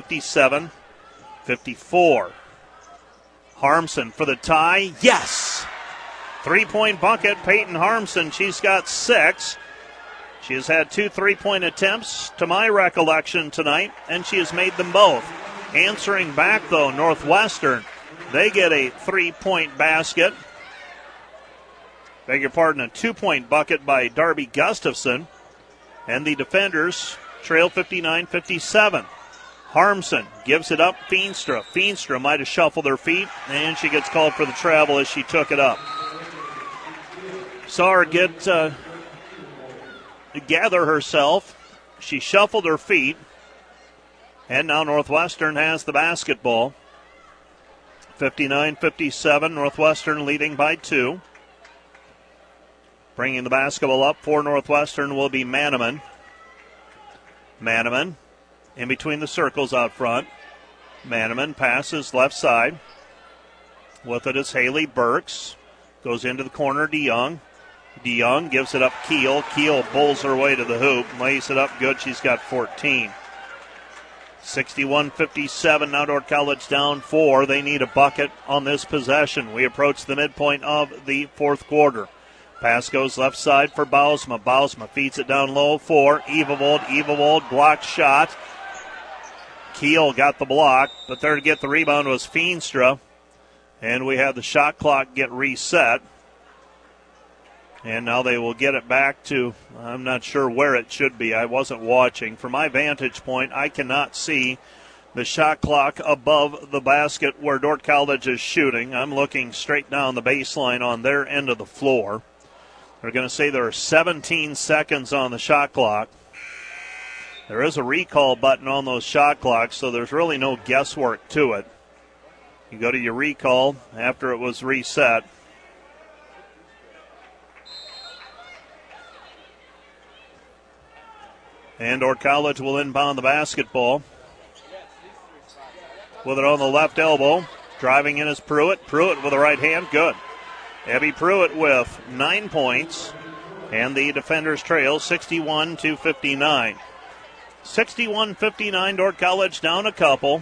57-54. Harmson for the tie. Yes! 3-point bucket, Peyton Harmson. She's got 6. She has had 2 3-point attempts, to my recollection, tonight, and she has made them both. Answering back, though, Northwestern. They get a 3-point basket. Beg your pardon, a 2-point bucket by Darby Gustafson. And the defenders trail 59-57. Harmson gives it up. Feenstra. Feenstra might have shuffled her feet, and she gets called for the travel as she took it up. Saw her get to gather herself. She shuffled her feet, and now Northwestern has the basketball. 59-57, Northwestern leading by 2. Bringing the basketball up for Northwestern will be Manneman. Manneman in between the circles out front. Manneman passes left side. With it is Haley Burks. Goes into the corner, DeYoung. DeYoung gives it up Keel. Keel bowls her way to the hoop. Lays it up good. She's got 14. 61-57. Now Dordt College down 4. They need a bucket on this possession. We approach the midpoint of the fourth quarter. Pass goes left side for Bausma. Bausma feeds it down low for Evovold. Evovold blocked shot. Keel got the block, but there to get the rebound was Feenstra. And we had the shot clock get reset. And now they will get it back to, I'm not sure where it should be. I wasn't watching. From my vantage point, I cannot see the shot clock above the basket where Dordt College is shooting. I'm looking straight down the baseline on their end of the floor. They're going to say there are 17 seconds on the shot clock. There is a recall button on those shot clocks, so there's really no guesswork to it. You go to your recall after it was reset. And Dordt College will inbound the basketball. With it on the left elbow. Driving in is Pruitt. Pruitt with the right hand. Good. Abby Pruitt with 9 points. And the defenders trail 61-59. 61-59, Dordt College down a couple.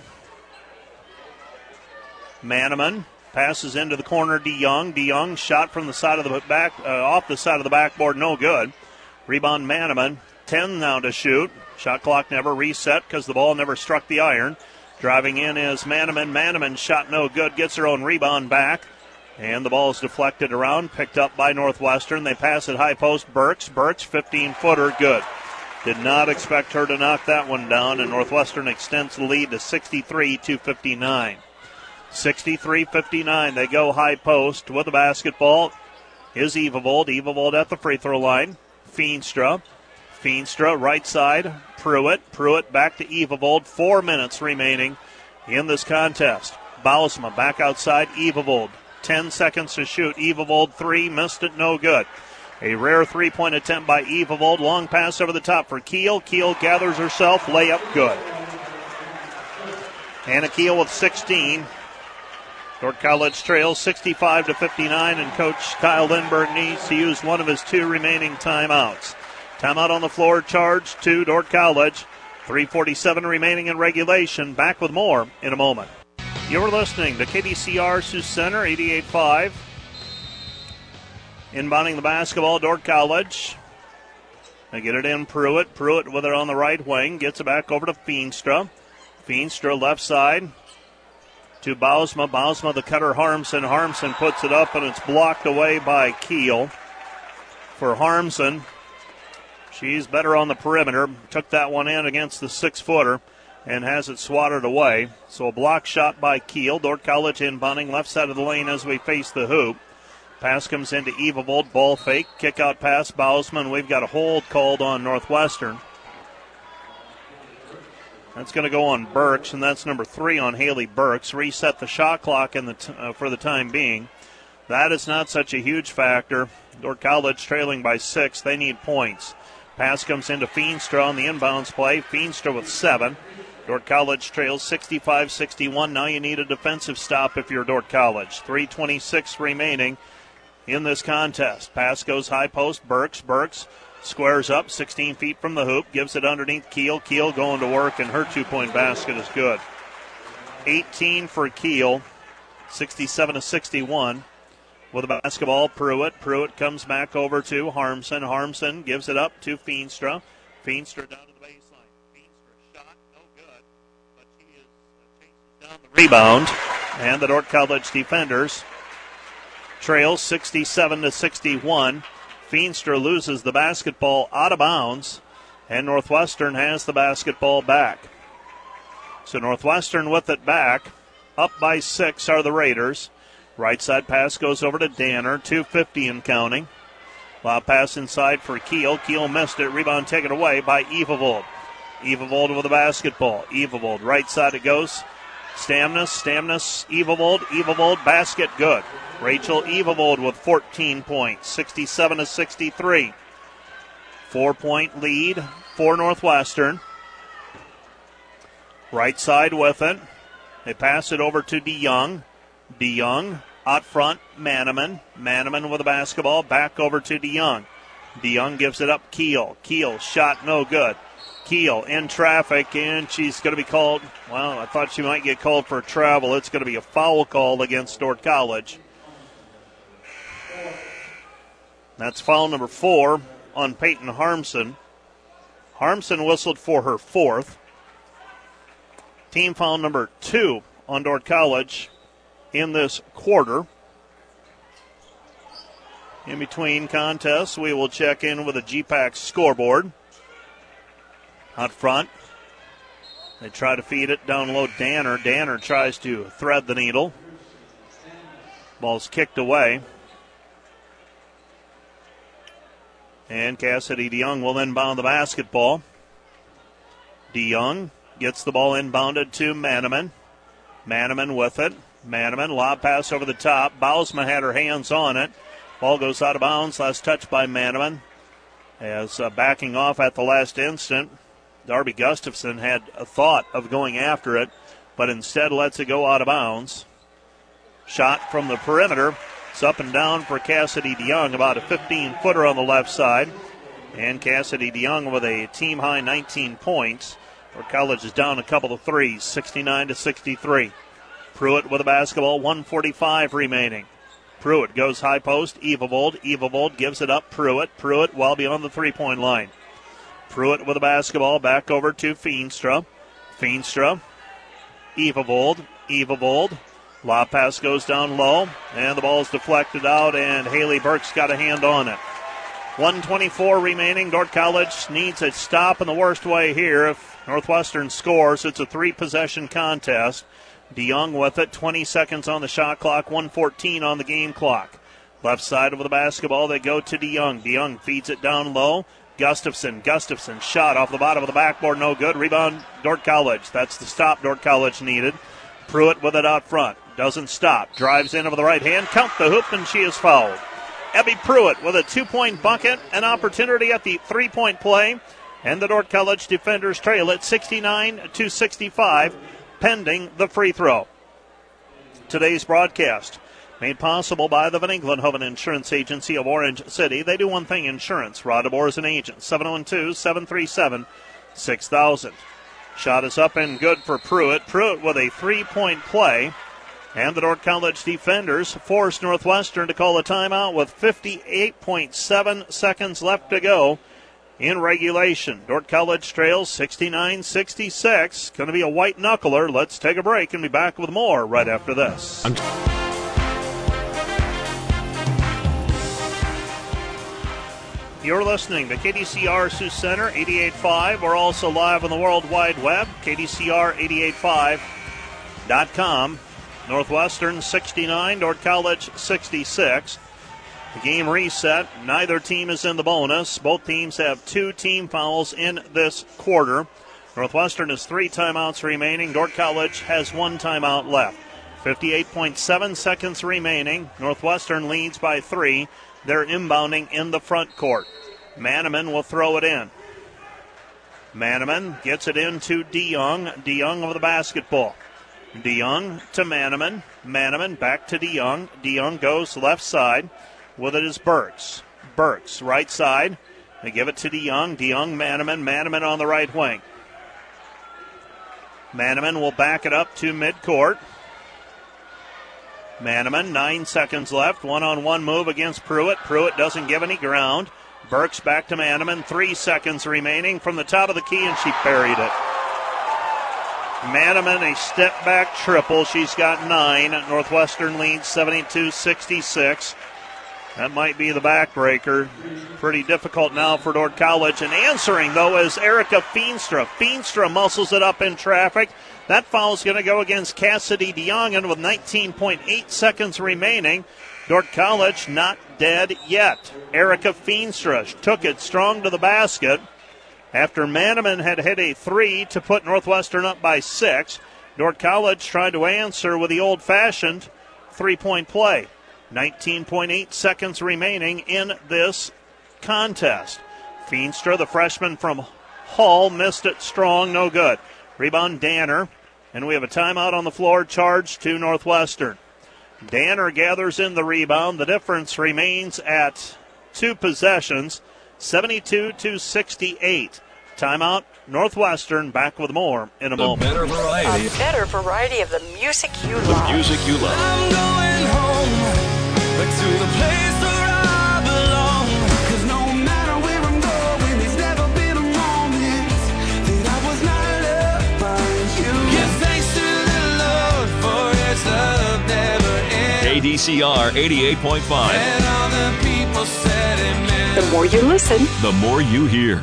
Manneman passes into the corner, DeYoung. DeYoung shot from the side of the back, off the side of the backboard, no good. Rebound Manneman. 10 now to shoot. Shot clock never reset because the ball never struck the iron. Driving in is Manneman. Manneman shot no good, gets her own rebound back. And the ball is deflected around, picked up by Northwestern. They pass it high post, Burks. Burks, 15-footer, good. Did not expect her to knock that one down, and Northwestern extends the lead to 63-59. 63-59, they go high post with the basketball. Is Evovold. Evovold at the free throw line. Feenstra. Feenstra, right side. Pruitt. Pruitt back to Evovold. 4 minutes remaining in this contest. Bausma back outside. Evovold. 10 seconds to shoot. Evovold 3, missed it, no good. A rare 3-point attempt by Evovold. Long pass over the top for Keel. Keel gathers herself. Layup good. Hannah Keel with 16. Dordt College trails 65-59, and Coach Kyle Lindbergh needs to use one of his 2 remaining timeouts. Timeout on the floor, charge to Dordt College. 3:47 remaining in regulation. Back with more in a moment. You're listening to KDCR Sioux Center, 88.5. Inbounding the basketball, Dordt College. They get it in Pruitt. Pruitt with it on the right wing. Gets it back over to Feenstra. Feenstra left side to Bausma. Bausma the cutter Harmson. Harmson puts it up and it's blocked away by Keel. For Harmson, she's better on the perimeter. Took that one in against the 6-footer and has it swatted away. So a block shot by Keel. Dordt College inbounding left side of the lane as we face the hoop. Pass comes into Evovold. Ball fake. Kick out pass. Bausman. We've got a hold called on Northwestern. That's going to go on Burks, and that's number 3 on Haley Burks. Reset the shot clock for the time being. That is not such a huge factor. Dordt College trailing by 6. They need points. Pass comes into Feenstra on the inbounds play. Feenstra with 7. Dordt College trails 65-61. Now you need a defensive stop if you're Dordt College. 3:26 remaining in this contest. Pass goes high post. Burks squares up 16 feet from the hoop, gives it underneath Keel. Keel going to work, and her 2-point basket is good. 18 for Keel, 67-61. With the basketball, Pruitt. Pruitt comes back over to Harmson. Harmson gives it up to Feenstra. Feenstra down to the baseline. Feenstra shot, no good, but she is chases down the rebound. And the Dordt College defenders trail 67-61. Feenstra loses the basketball out of bounds, and Northwestern has the basketball back. So Northwestern with it back. Up by 6 are the Raiders. Right side pass goes over to Danner, 2:50 and counting. Lob pass inside for Keel. Keel missed it. Rebound taken away by Evavold. Evavold with the basketball. Evavold, right side it goes. Stamnus, Evavold, basket good. Rachel Evavold with 14 points, 67-63. 4-point lead for Northwestern. Right side with it. They pass it over to DeYoung. DeYoung out front, Manaman. Manaman with the basketball, back over to DeYoung. DeYoung gives it up, Keel. Keel, shot no good. Keel in traffic, and she's going to be called, well, I thought she might get called for travel. It's going to be a foul call against Dordt College. That's foul number 4 on Peyton Harmson. Harmson whistled for her 4th. Team foul number 2 on Dordt College in this quarter. In between contests, we will check in with a GPAC scoreboard. Out front, they try to feed it down low. Danner. Danner tries to thread the needle. Ball's kicked away. And Cassidy DeYoung will inbound the basketball. DeYoung gets the ball inbounded to Manaman. Manaman with it. Manaman, lob pass over the top. Bausma had her hands on it. Ball goes out of bounds. Last touch by Manaman. As backing off at the last instant, Darby Gustafson had a thought of going after it, but instead lets it go out of bounds. Shot from the perimeter. It's up and down for Cassidy DeYoung, about a 15-footer on the left side. And Cassidy DeYoung with a team-high 19 points. Dordt College is down a couple of threes, 69-63. Pruitt with the basketball, 1:45 remaining. Pruitt goes high post, Evavold. Evavold gives it up, Pruitt. Pruitt well beyond the three-point line. Pruitt with the basketball, back over to Feenstra. Feenstra, Evavold. Lob pass goes down low, and the ball is deflected out, and Haley Burks got a hand on it. 1:24 remaining. Dordt College needs a stop in the worst way here. If Northwestern scores, it's a 3-possession contest. DeYoung with it, 20 seconds on the shot clock, 1:14 on the game clock. Left side of the basketball, they go to DeYoung. DeYoung feeds it down low. Gustafson shot off the bottom of the backboard, no good. Rebound, Dordt College. That's the stop Dordt College needed. Pruitt with it out front. Doesn't stop. Drives in over the right hand. Count the hoop, and she is fouled. Abby Pruitt with a 2-point bucket. An opportunity at the 3-point play. And the Dordt College defenders trail it 69-65, pending the free throw. Today's broadcast made possible by the Van Englenhoven Insurance Agency of Orange City. They do one thing, insurance. Rod DeBoer is an agent. 712-737-6000. Shot is up and good for Pruitt. Pruitt with a 3-point play. And the Dordt College defenders forced Northwestern to call a timeout with 58.7 seconds left to go in regulation. Dordt College trails 69-66. Going to be a white knuckler. Let's take a break and be back with more right after this. You're listening to KDCR Sioux Center 88.5. We're also live on the World Wide Web, KDCR885.com. Northwestern 69, Dordt College 66. The game reset. Neither team is in the bonus. Both teams have 2 team fouls in this quarter. Northwestern has 3 timeouts remaining. Dordt College has 1 timeout left. 58.7 seconds remaining. Northwestern leads by 3. They're inbounding in the front court. Manaman will throw it in. Manaman gets it into DeYoung. DeYoung over the basketball. DeYoung to Manaman. Manaman back to DeYoung. DeYoung goes left side. With it is Burks. Burks, right side. They give it to DeYoung. DeYoung, Manaman. Manaman on the right wing. Manaman will back it up to midcourt. Manaman, 9 seconds left. One-on-one move against Pruitt. Pruitt doesn't give any ground. Burks back to Manaman. 3 seconds remaining from the top of the key, and she buried it. Manaman, a step-back triple. She's got 9. Northwestern leads 72-66. That might be the backbreaker. Pretty difficult now for Dordt College. And answering, though, is Erica Feenstra. Feenstra muscles it up in traffic. That foul is going to go against Cassidy DeYoung, and with 19.8 seconds remaining, Dordt College not dead yet. Erica Feenstra took it strong to the basket. After Manaman had hit a 3 to put Northwestern up by 6, Dordt College tried to answer with the old-fashioned three-point play. 19.8 seconds remaining in this contest. Feenstra, the freshman from Hull, missed it strong, no good. Rebound Danner, and we have a timeout on the floor charged to Northwestern. Danner gathers in the rebound. The difference remains at 2 possessions, 72-68. Timeout, Northwestern. Back with more in a moment. A better variety of the music you love. The music you love. I'm going home to the place where I belong. 'Cause no matter where I'm going, there's never been a moment that I was not loved by you. Give thanks to the Lord for His love never ends. KDCR 88.5. And all the people said amen. The more you listen, the more you hear.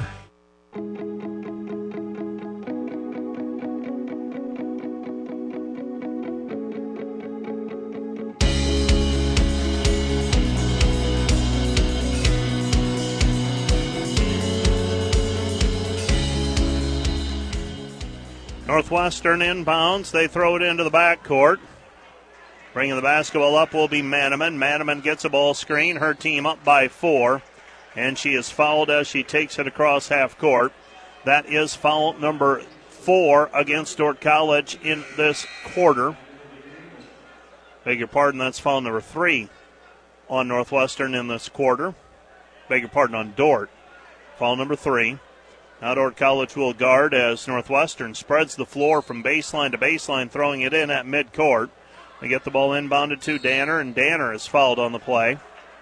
Northwestern inbounds. They throw it into the backcourt. Bringing the basketball up will be Manaman. Manaman gets a ball screen. Her team up by 4. And she is fouled as she takes it across half court. That is foul number 4 against Dordt College in this quarter. Beg your pardon, that's foul number 3 on Northwestern in this quarter. Beg your pardon, on Dordt. Foul number 3. Now Dordt College will guard as Northwestern spreads the floor from baseline to baseline, throwing it in at midcourt. They get the ball inbounded to Danner, and Danner is fouled on the play.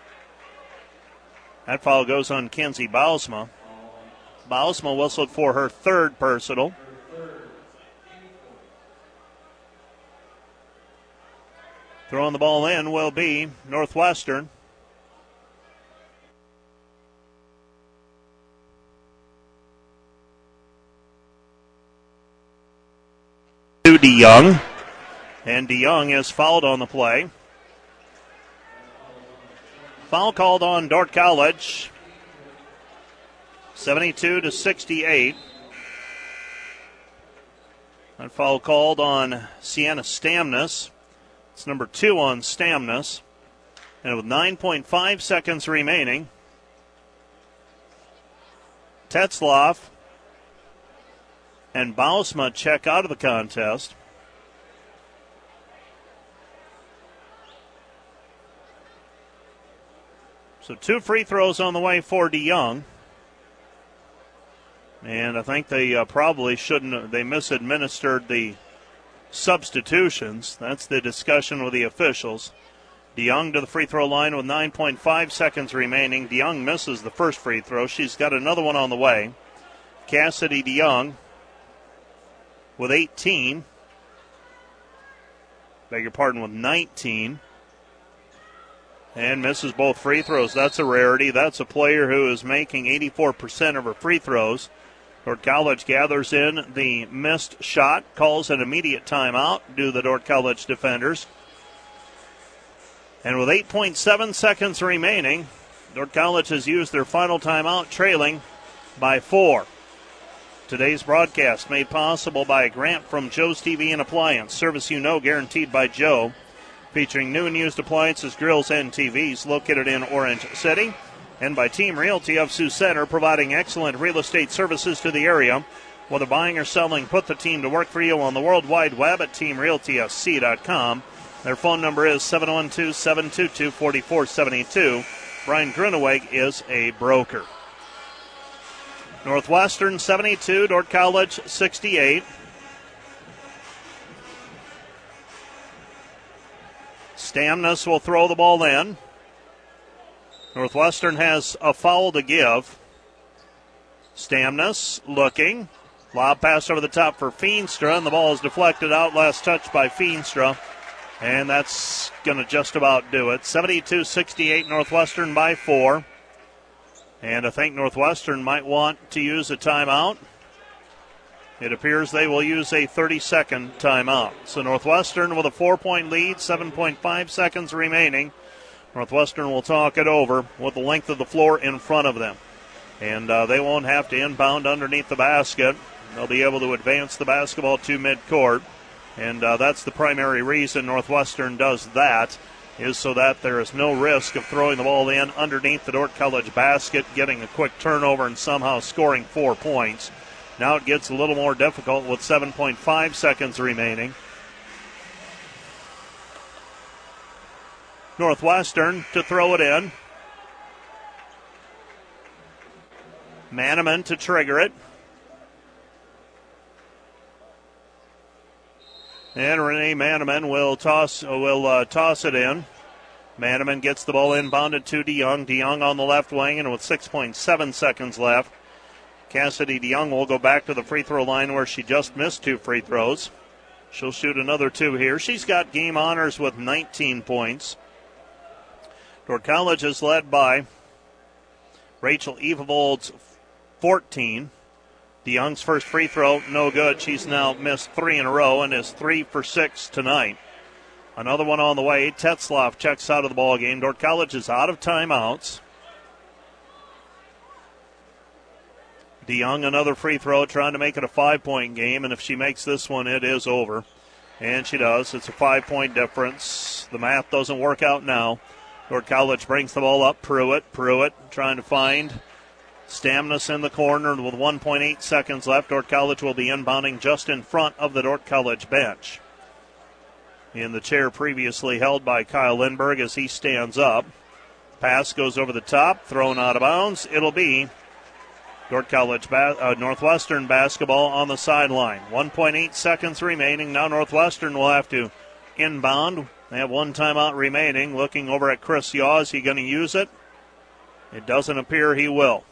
That foul goes on Kenzie Bausma. Bausma whistled for her 3rd personal. Throwing the ball in will be Northwestern. To DeYoung, and DeYoung is fouled on the play. Foul called on Dordt College, 72-68. That foul called on Sienna Stamnus. It's number 2 on Stamnus. And with 9.5 seconds remaining, Tetzloff and Bausma check out of the contest. So 2 free throws on the way for DeYoung. And I think they probably shouldn't. They misadministered the substitutions. That's the discussion with the officials. DeYoung to the free throw line with 9.5 seconds remaining. DeYoung misses the first free throw. She's got another one on the way. Cassidy DeYoung with 18. Beg your pardon, with 19. And misses both free throws. That's a rarity. That's a player who is making 84% of her free throws. Dordt College gathers in the missed shot, calls an immediate timeout due to the Dordt College defenders. And with 8.7 seconds remaining, Dordt College has used their final timeout, trailing by 4. Today's broadcast made possible by a grant from Joe's TV and Appliance, service you know, guaranteed by Joe, featuring new and used appliances, grills, and TVs located in Orange City, and by Team Realty of Sioux Center, providing excellent real estate services to the area. Whether buying or selling, put the team to work for you on the World Wide Web at teamrealtysc.com. Their phone number is 712-722-4472. Brian Gruneweg is a broker. Northwestern 72, Dordt College 68. Stamnus will throw the ball in. Northwestern has a foul to give. Stamnus looking. Lob pass over the top for Feenstra, and the ball is deflected out. Last touch by Feenstra. And that's going to just about do it. 72-68, Northwestern by 4. And I think Northwestern might want to use a timeout. It appears they will use a 30-second timeout. So Northwestern with a 4-point lead, 7.5 seconds remaining. Northwestern will talk it over with the length of the floor in front of them. And they won't have to inbound underneath the basket. They'll be able to advance the basketball to midcourt. And that's the primary reason Northwestern does that, is so that there is no risk of throwing the ball in underneath the Dordt College basket, getting a quick turnover, and somehow scoring 4 points. Now it gets a little more difficult with 7.5 seconds remaining. Northwestern to throw it in. Manaman to trigger it. And Renee Manaman will toss it in. Manaman gets the ball inbounded to DeYoung. DeYoung on the left wing, and with 6.7 seconds left, Cassidy DeYoung will go back to the free throw line where she just missed 2 free throws. She'll shoot another 2 here. She's got game honors with 19 points. Dordt College is led by Rachel Evevold's 14. DeYoung's first free throw, no good. She's now missed 3 in a row and is 3 for 6 tonight. Another one on the way. Tetzloff checks out of the ball game. Dordt College is out of timeouts. DeYoung, another free throw, trying to make it a 5-point game, and if she makes this one, it is over. And she does. It's a 5-point difference. The math doesn't work out now. Dordt College brings the ball up. Pruitt trying to find Stamnus in the corner with 1.8 seconds left. Dordt College will be inbounding just in front of the Dordt College bench. In the chair previously held by Kyle Lindberg as he stands up. Pass goes over the top, thrown out of bounds. It'll be Dordt College Northwestern basketball on the sideline. 1.8 seconds remaining. Now Northwestern will have to inbound. They have 1 timeout remaining. Looking over at Chris Yaw. Is he going to use it? It doesn't appear he will.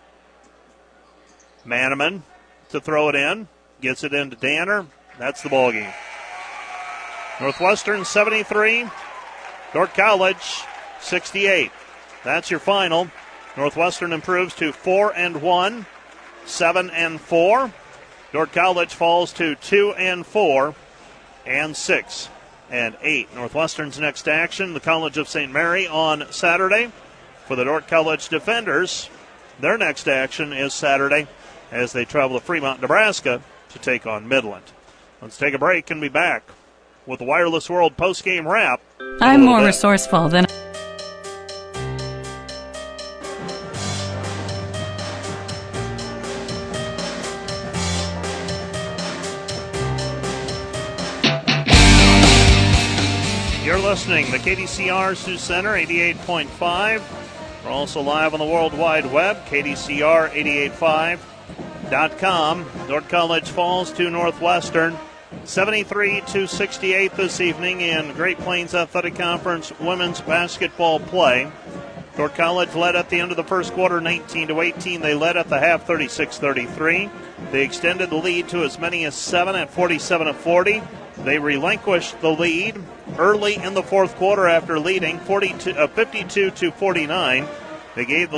Manaman to throw it in. Gets it into Danner. That's the ball game. Northwestern 73. Dordt College 68. That's your final. Northwestern improves to 4-1, 7-4. Dordt College falls to 2-4, and 6-8. Northwestern's next action, the College of St. Mary on Saturday. For the Dordt College defenders, their next action is Saturday as they travel to Fremont, Nebraska to take on Midland. Let's take a break and be back with the Wireless World postgame wrap. I'm more resourceful than... You're listening to KDCR Sioux Center 88.5. We're also live on the World Wide Web, KDCR885.com. Dordt College falls to Northwestern 73-68 this evening in Great Plains Athletic Conference women's basketball play. Dordt College led at the end of the first quarter 19-18. They led at the half 36-33. They extended the lead to as many as 7 at 47-40. They relinquished the lead early in the fourth quarter after leading 52-49. They gave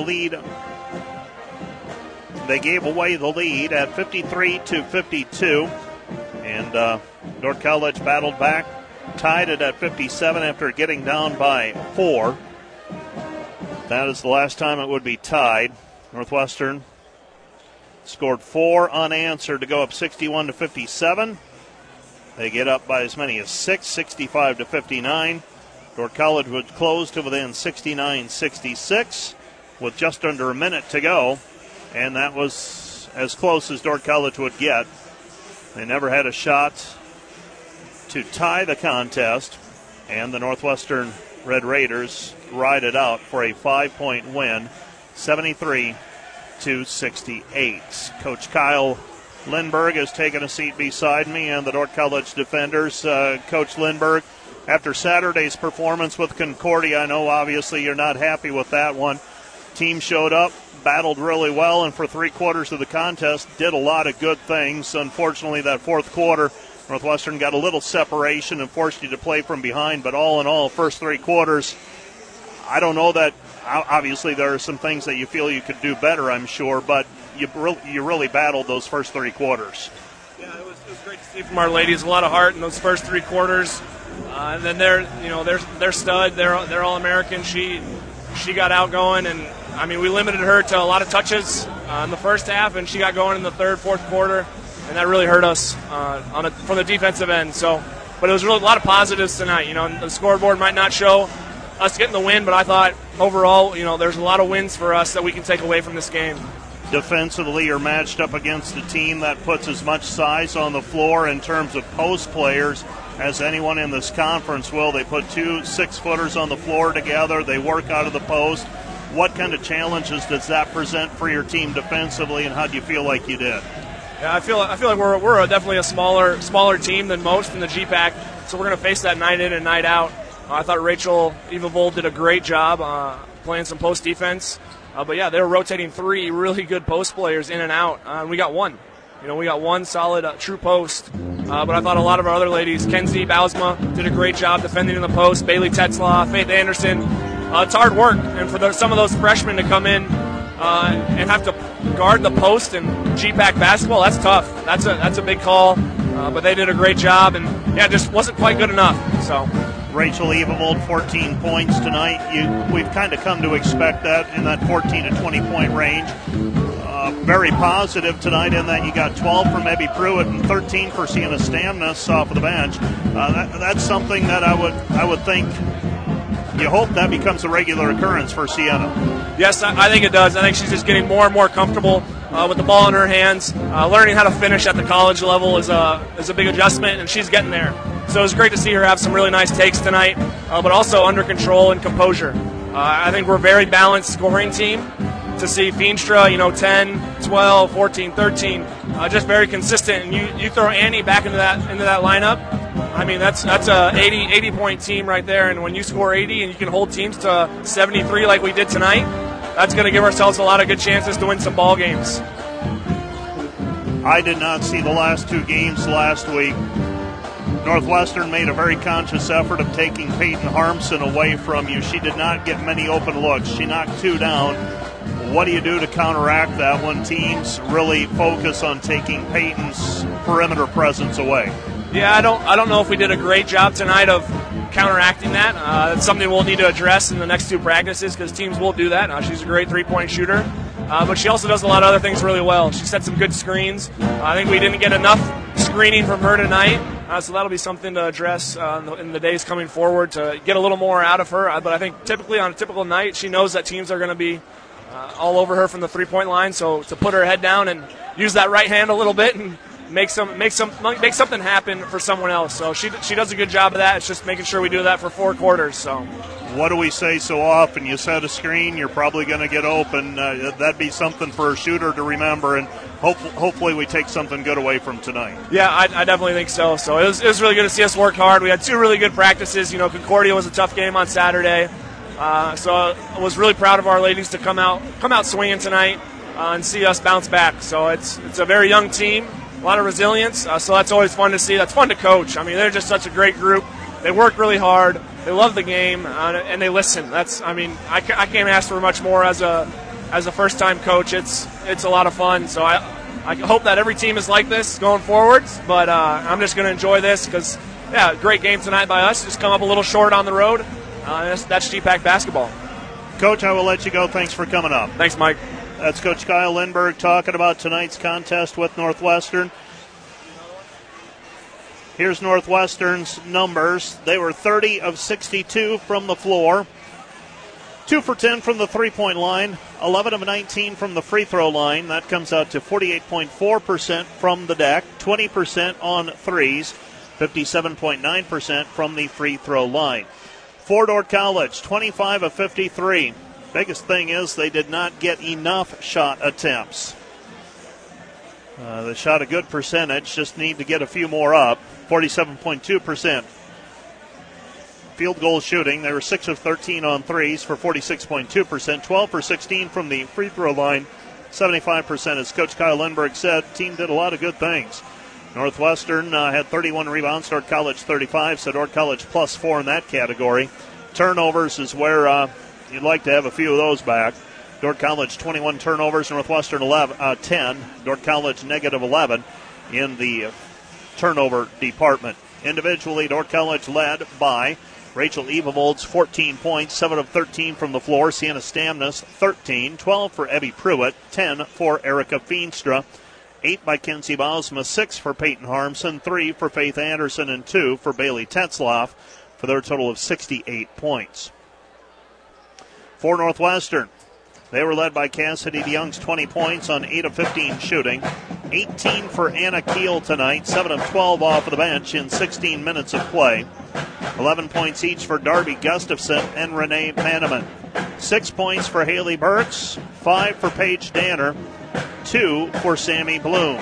away the lead at 53-52. And Dordt College battled back, tied it at 57 after getting down by 4. That is the last time it would be tied. Northwestern scored 4 unanswered to go up 61-57. They get up by as many as 6, 65-59. Dordt College would close to within 69-66 with just under a minute to go, and that was as close as Dordt College would get. They never had a shot to tie the contest, and the Northwestern Red Raiders ride it out for a 5-point win, 73-68. Coach Kyle Lindberg has taken a seat beside me and the Dordt College defenders. Coach Lindberg, after Saturday's performance with Concordia, I know obviously you're not happy with that one. Team showed up, battled really well, and for 3 quarters of the contest did a lot of good things. Unfortunately, that fourth quarter, Northwestern got a little separation and forced you to play from behind, but all in all, first 3 quarters, I don't know that, obviously there are some things that you feel you could do better, I'm sure, but you really battled those first 3 quarters. Yeah, it was great to see from our ladies. A lot of heart in those first 3 quarters. And then they're stud. They're all American. She got out going, and I mean we limited her to a lot of touches in the first half, and she got going in the third, fourth quarter, and that really hurt us from the defensive end. So, but it was really a lot of positives tonight. You know, the scoreboard might not show us getting the win, but I thought overall, you know, there's a lot of wins for us that we can take away from this game. Defensively, you're matched up against a team that puts as much size on the floor in terms of post players as anyone in this conference will. They put 2 6-footers on the floor together. They work out of the post. What kind of challenges does that present for your team defensively, and how do you feel like you did? Yeah, I feel like we're definitely a smaller team than most in the GPAC, so we're going to face that night in and night out. I thought Rachel Evavold did a great job playing some post defense. But yeah, they were rotating 3 really good post players in and out. And we got one. You know, we got one solid true post. But I thought a lot of our other ladies, Kenzie Bausma did a great job defending in the post. Bailey Tetzlaw, Faith Anderson. It's hard work. And for some of those freshmen to come in and have to guard the post in GPAC basketball, that's tough. That's a big call. But they did a great job. And yeah, it just wasn't quite good enough. So. Rachel Evavold, 14 points tonight. We've kind of come to expect that in that 14 to 20-point range. Very positive tonight in that you got 12 from Ebby Pruitt and 13 for Sienna Stamnus off of the bench. That's something that I would think you hope that becomes a regular occurrence for Sienna. Yes, I think it does. I think she's just getting more and more comfortable with the ball in her hands. Learning how to finish at the college level is a big adjustment, and she's getting there. So it was great to see her have some really nice takes tonight, but also under control and composure. I think we're a very balanced scoring team. To see Feenstra, 10, 12, 14, 13, just very consistent. And you throw Annie back into that lineup, I mean, that's a 80-point team right there. And when you score 80 and you can hold teams to 73 like we did tonight, that's going to give ourselves a lot of good chances to win some ball games. I did not see the last 2 games last week. Northwestern made a very conscious effort of taking Peyton Harmson away from you. She did not get many open looks. She knocked 2 down. What do you do to counteract that when teams really focus on taking Peyton's perimeter presence away? Yeah, I don't know if we did a great job tonight of counteracting that. It's something we'll need to address in the next 2 practices because teams will do that. She's a great 3-point shooter, but she also does a lot of other things really well. She set some good screens. I think we didn't get enough screening from her tonight, so that'll be something to address in the days coming forward to get a little more out of her. But I think typically on a typical night, she knows that teams are going to be all over her from the 3-point line, so to put her head down and use that right hand a little bit and make something happen for someone else. So she does a good job of that. It's just making sure we do that for 4 quarters. So what do we say so often? You set a screen, you're probably going to get open. That'd be something for a shooter to remember, and hopefully we take something good away from tonight. Yeah, I definitely think so. So it was really good to see us work hard. We had 2 really good practices. Concordia was a tough game on Saturday. So I was really proud of our ladies to come out swinging tonight and see us bounce back. So it's a very young team, a lot of resilience. So that's always fun to see. That's fun to coach. I mean, they're just such a great group. They work really hard. They love the game and they listen. I can't ask for much more as a first-time coach. It's a lot of fun. So I hope that every team is like this going forwards. But I'm just going to enjoy this because great game tonight by us. Just come up a little short on the road. That's GPAC basketball. Coach, I will let you go. Thanks for coming up. Thanks, Mike. That's Coach Kyle Lindberg talking about tonight's contest with Northwestern. Here's Northwestern's numbers. They were 30 of 62 from the floor, 2 for 10 from the 3-point line, 11 of 19 from the free throw line. That comes out to 48.4% from the deck, 20% on threes, 57.9% from the free throw line. For Dordt College, 25 of 53. Biggest thing is they did not get enough shot attempts. They shot a good percentage, just need to get a few more up. 47.2%. Field goal shooting, they were 6 of 13 on threes for 46.2%. 12 for 16 from the free throw line, 75%. As Coach Kyle Lindbergh said, the team did a lot of good things. Northwestern had 31 rebounds, Dordt College 35, so Dordt College plus 4 in that category. Turnovers is where you'd like to have a few of those back. Dordt College 21 turnovers, Northwestern 10. Dordt College negative 11 in the turnover department. Individually, Dordt College led by Rachel Ebevolds, 14 points, 7 of 13 from the floor. Sienna Stamnus, 13. 12 for Ebby Pruitt, 10 for Erica Feenstra. 8 by Kenzie Bausma, 6 for Peyton Harmson, 3 for Faith Anderson, and 2 for Bailey Tetzloff for their total of 68 points. For Northwestern, they were led by Cassidy DeYoung's 20 points on 8 of 15 shooting. 18 for Anna Keel tonight, 7 of 12 off of the bench in 16 minutes of play. 11 points each for Darby Gustafson and Renee Maneman. 6 points for Haley Burks, 5 for Paige Danner, 2 for Sammy Bloom.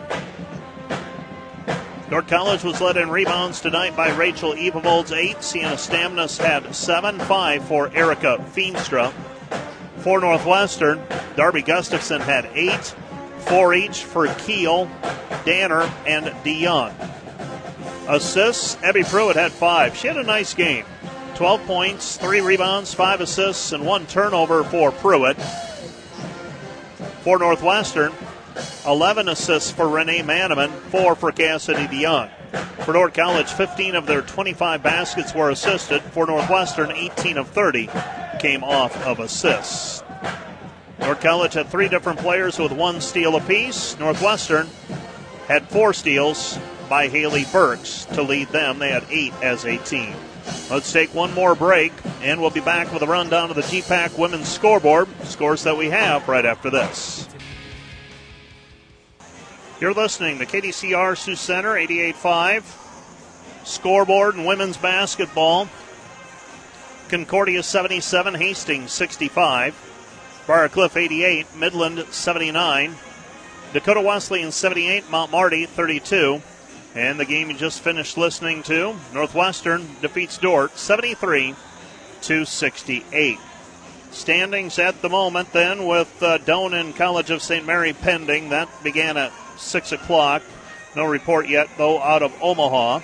Dordt College was led in rebounds tonight by Rachel Ebevolds, 8. Sienna Stamnus had 7, 5 for Erica Feenstra. For Northwestern, Darby Gustafson had 8, 4 each for Keel, Danner, and DeYoung. Assists, Ebby Pruitt had 5. She had a nice game. 12 points, 3 rebounds, 5 assists, and 1 turnover for Pruitt. For Northwestern, 11 assists for Renee Maneman, 4 for Cassidy DeYoung. For Dordt College, 15 of their 25 baskets were assisted. For Northwestern, 18 of 30 came off of assists. Dordt College had 3 different players with 1 steal apiece. Northwestern had 4 steals by Haley Burks to lead them. They had 8 as a team. Let's take one more break, and we'll be back with a rundown of the GPAC women's scoreboard, scores that we have right after this. You're listening to KDCR Sioux Center, 88.5. Scoreboard and women's basketball. Concordia 77, Hastings 65. Briarcliff 88, Midland 79. Dakota Wesleyan 78, Mount Marty 32. And the game you just finished listening to, Northwestern defeats Dordt 73-68. Standings at the moment then with Doane and College of St. Mary pending. That began at 6 o'clock. No report yet, though, out of Omaha.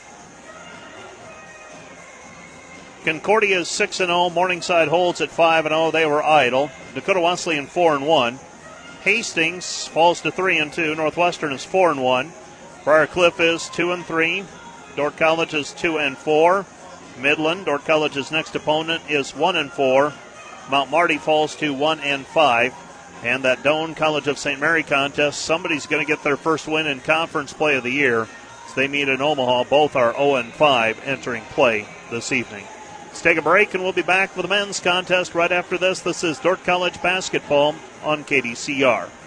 Concordia is 6-0. Morningside holds at 5-0. They were idle. Dakota Wesleyan 4-1. Hastings falls to 3-2. Northwestern is 4-1. Briarcliff is 2-3. Dordt College is 2-4. Midland, Dordt College's next opponent, is 1-4. Mount Marty falls to 1-5. And that Doane College of St. Mary contest, somebody's going to get their first win in conference play of the year. So they meet in Omaha. Both are 0-5 entering play this evening. Let's take a break, and we'll be back with the men's contest right after this. This is Dordt College basketball on KDCR.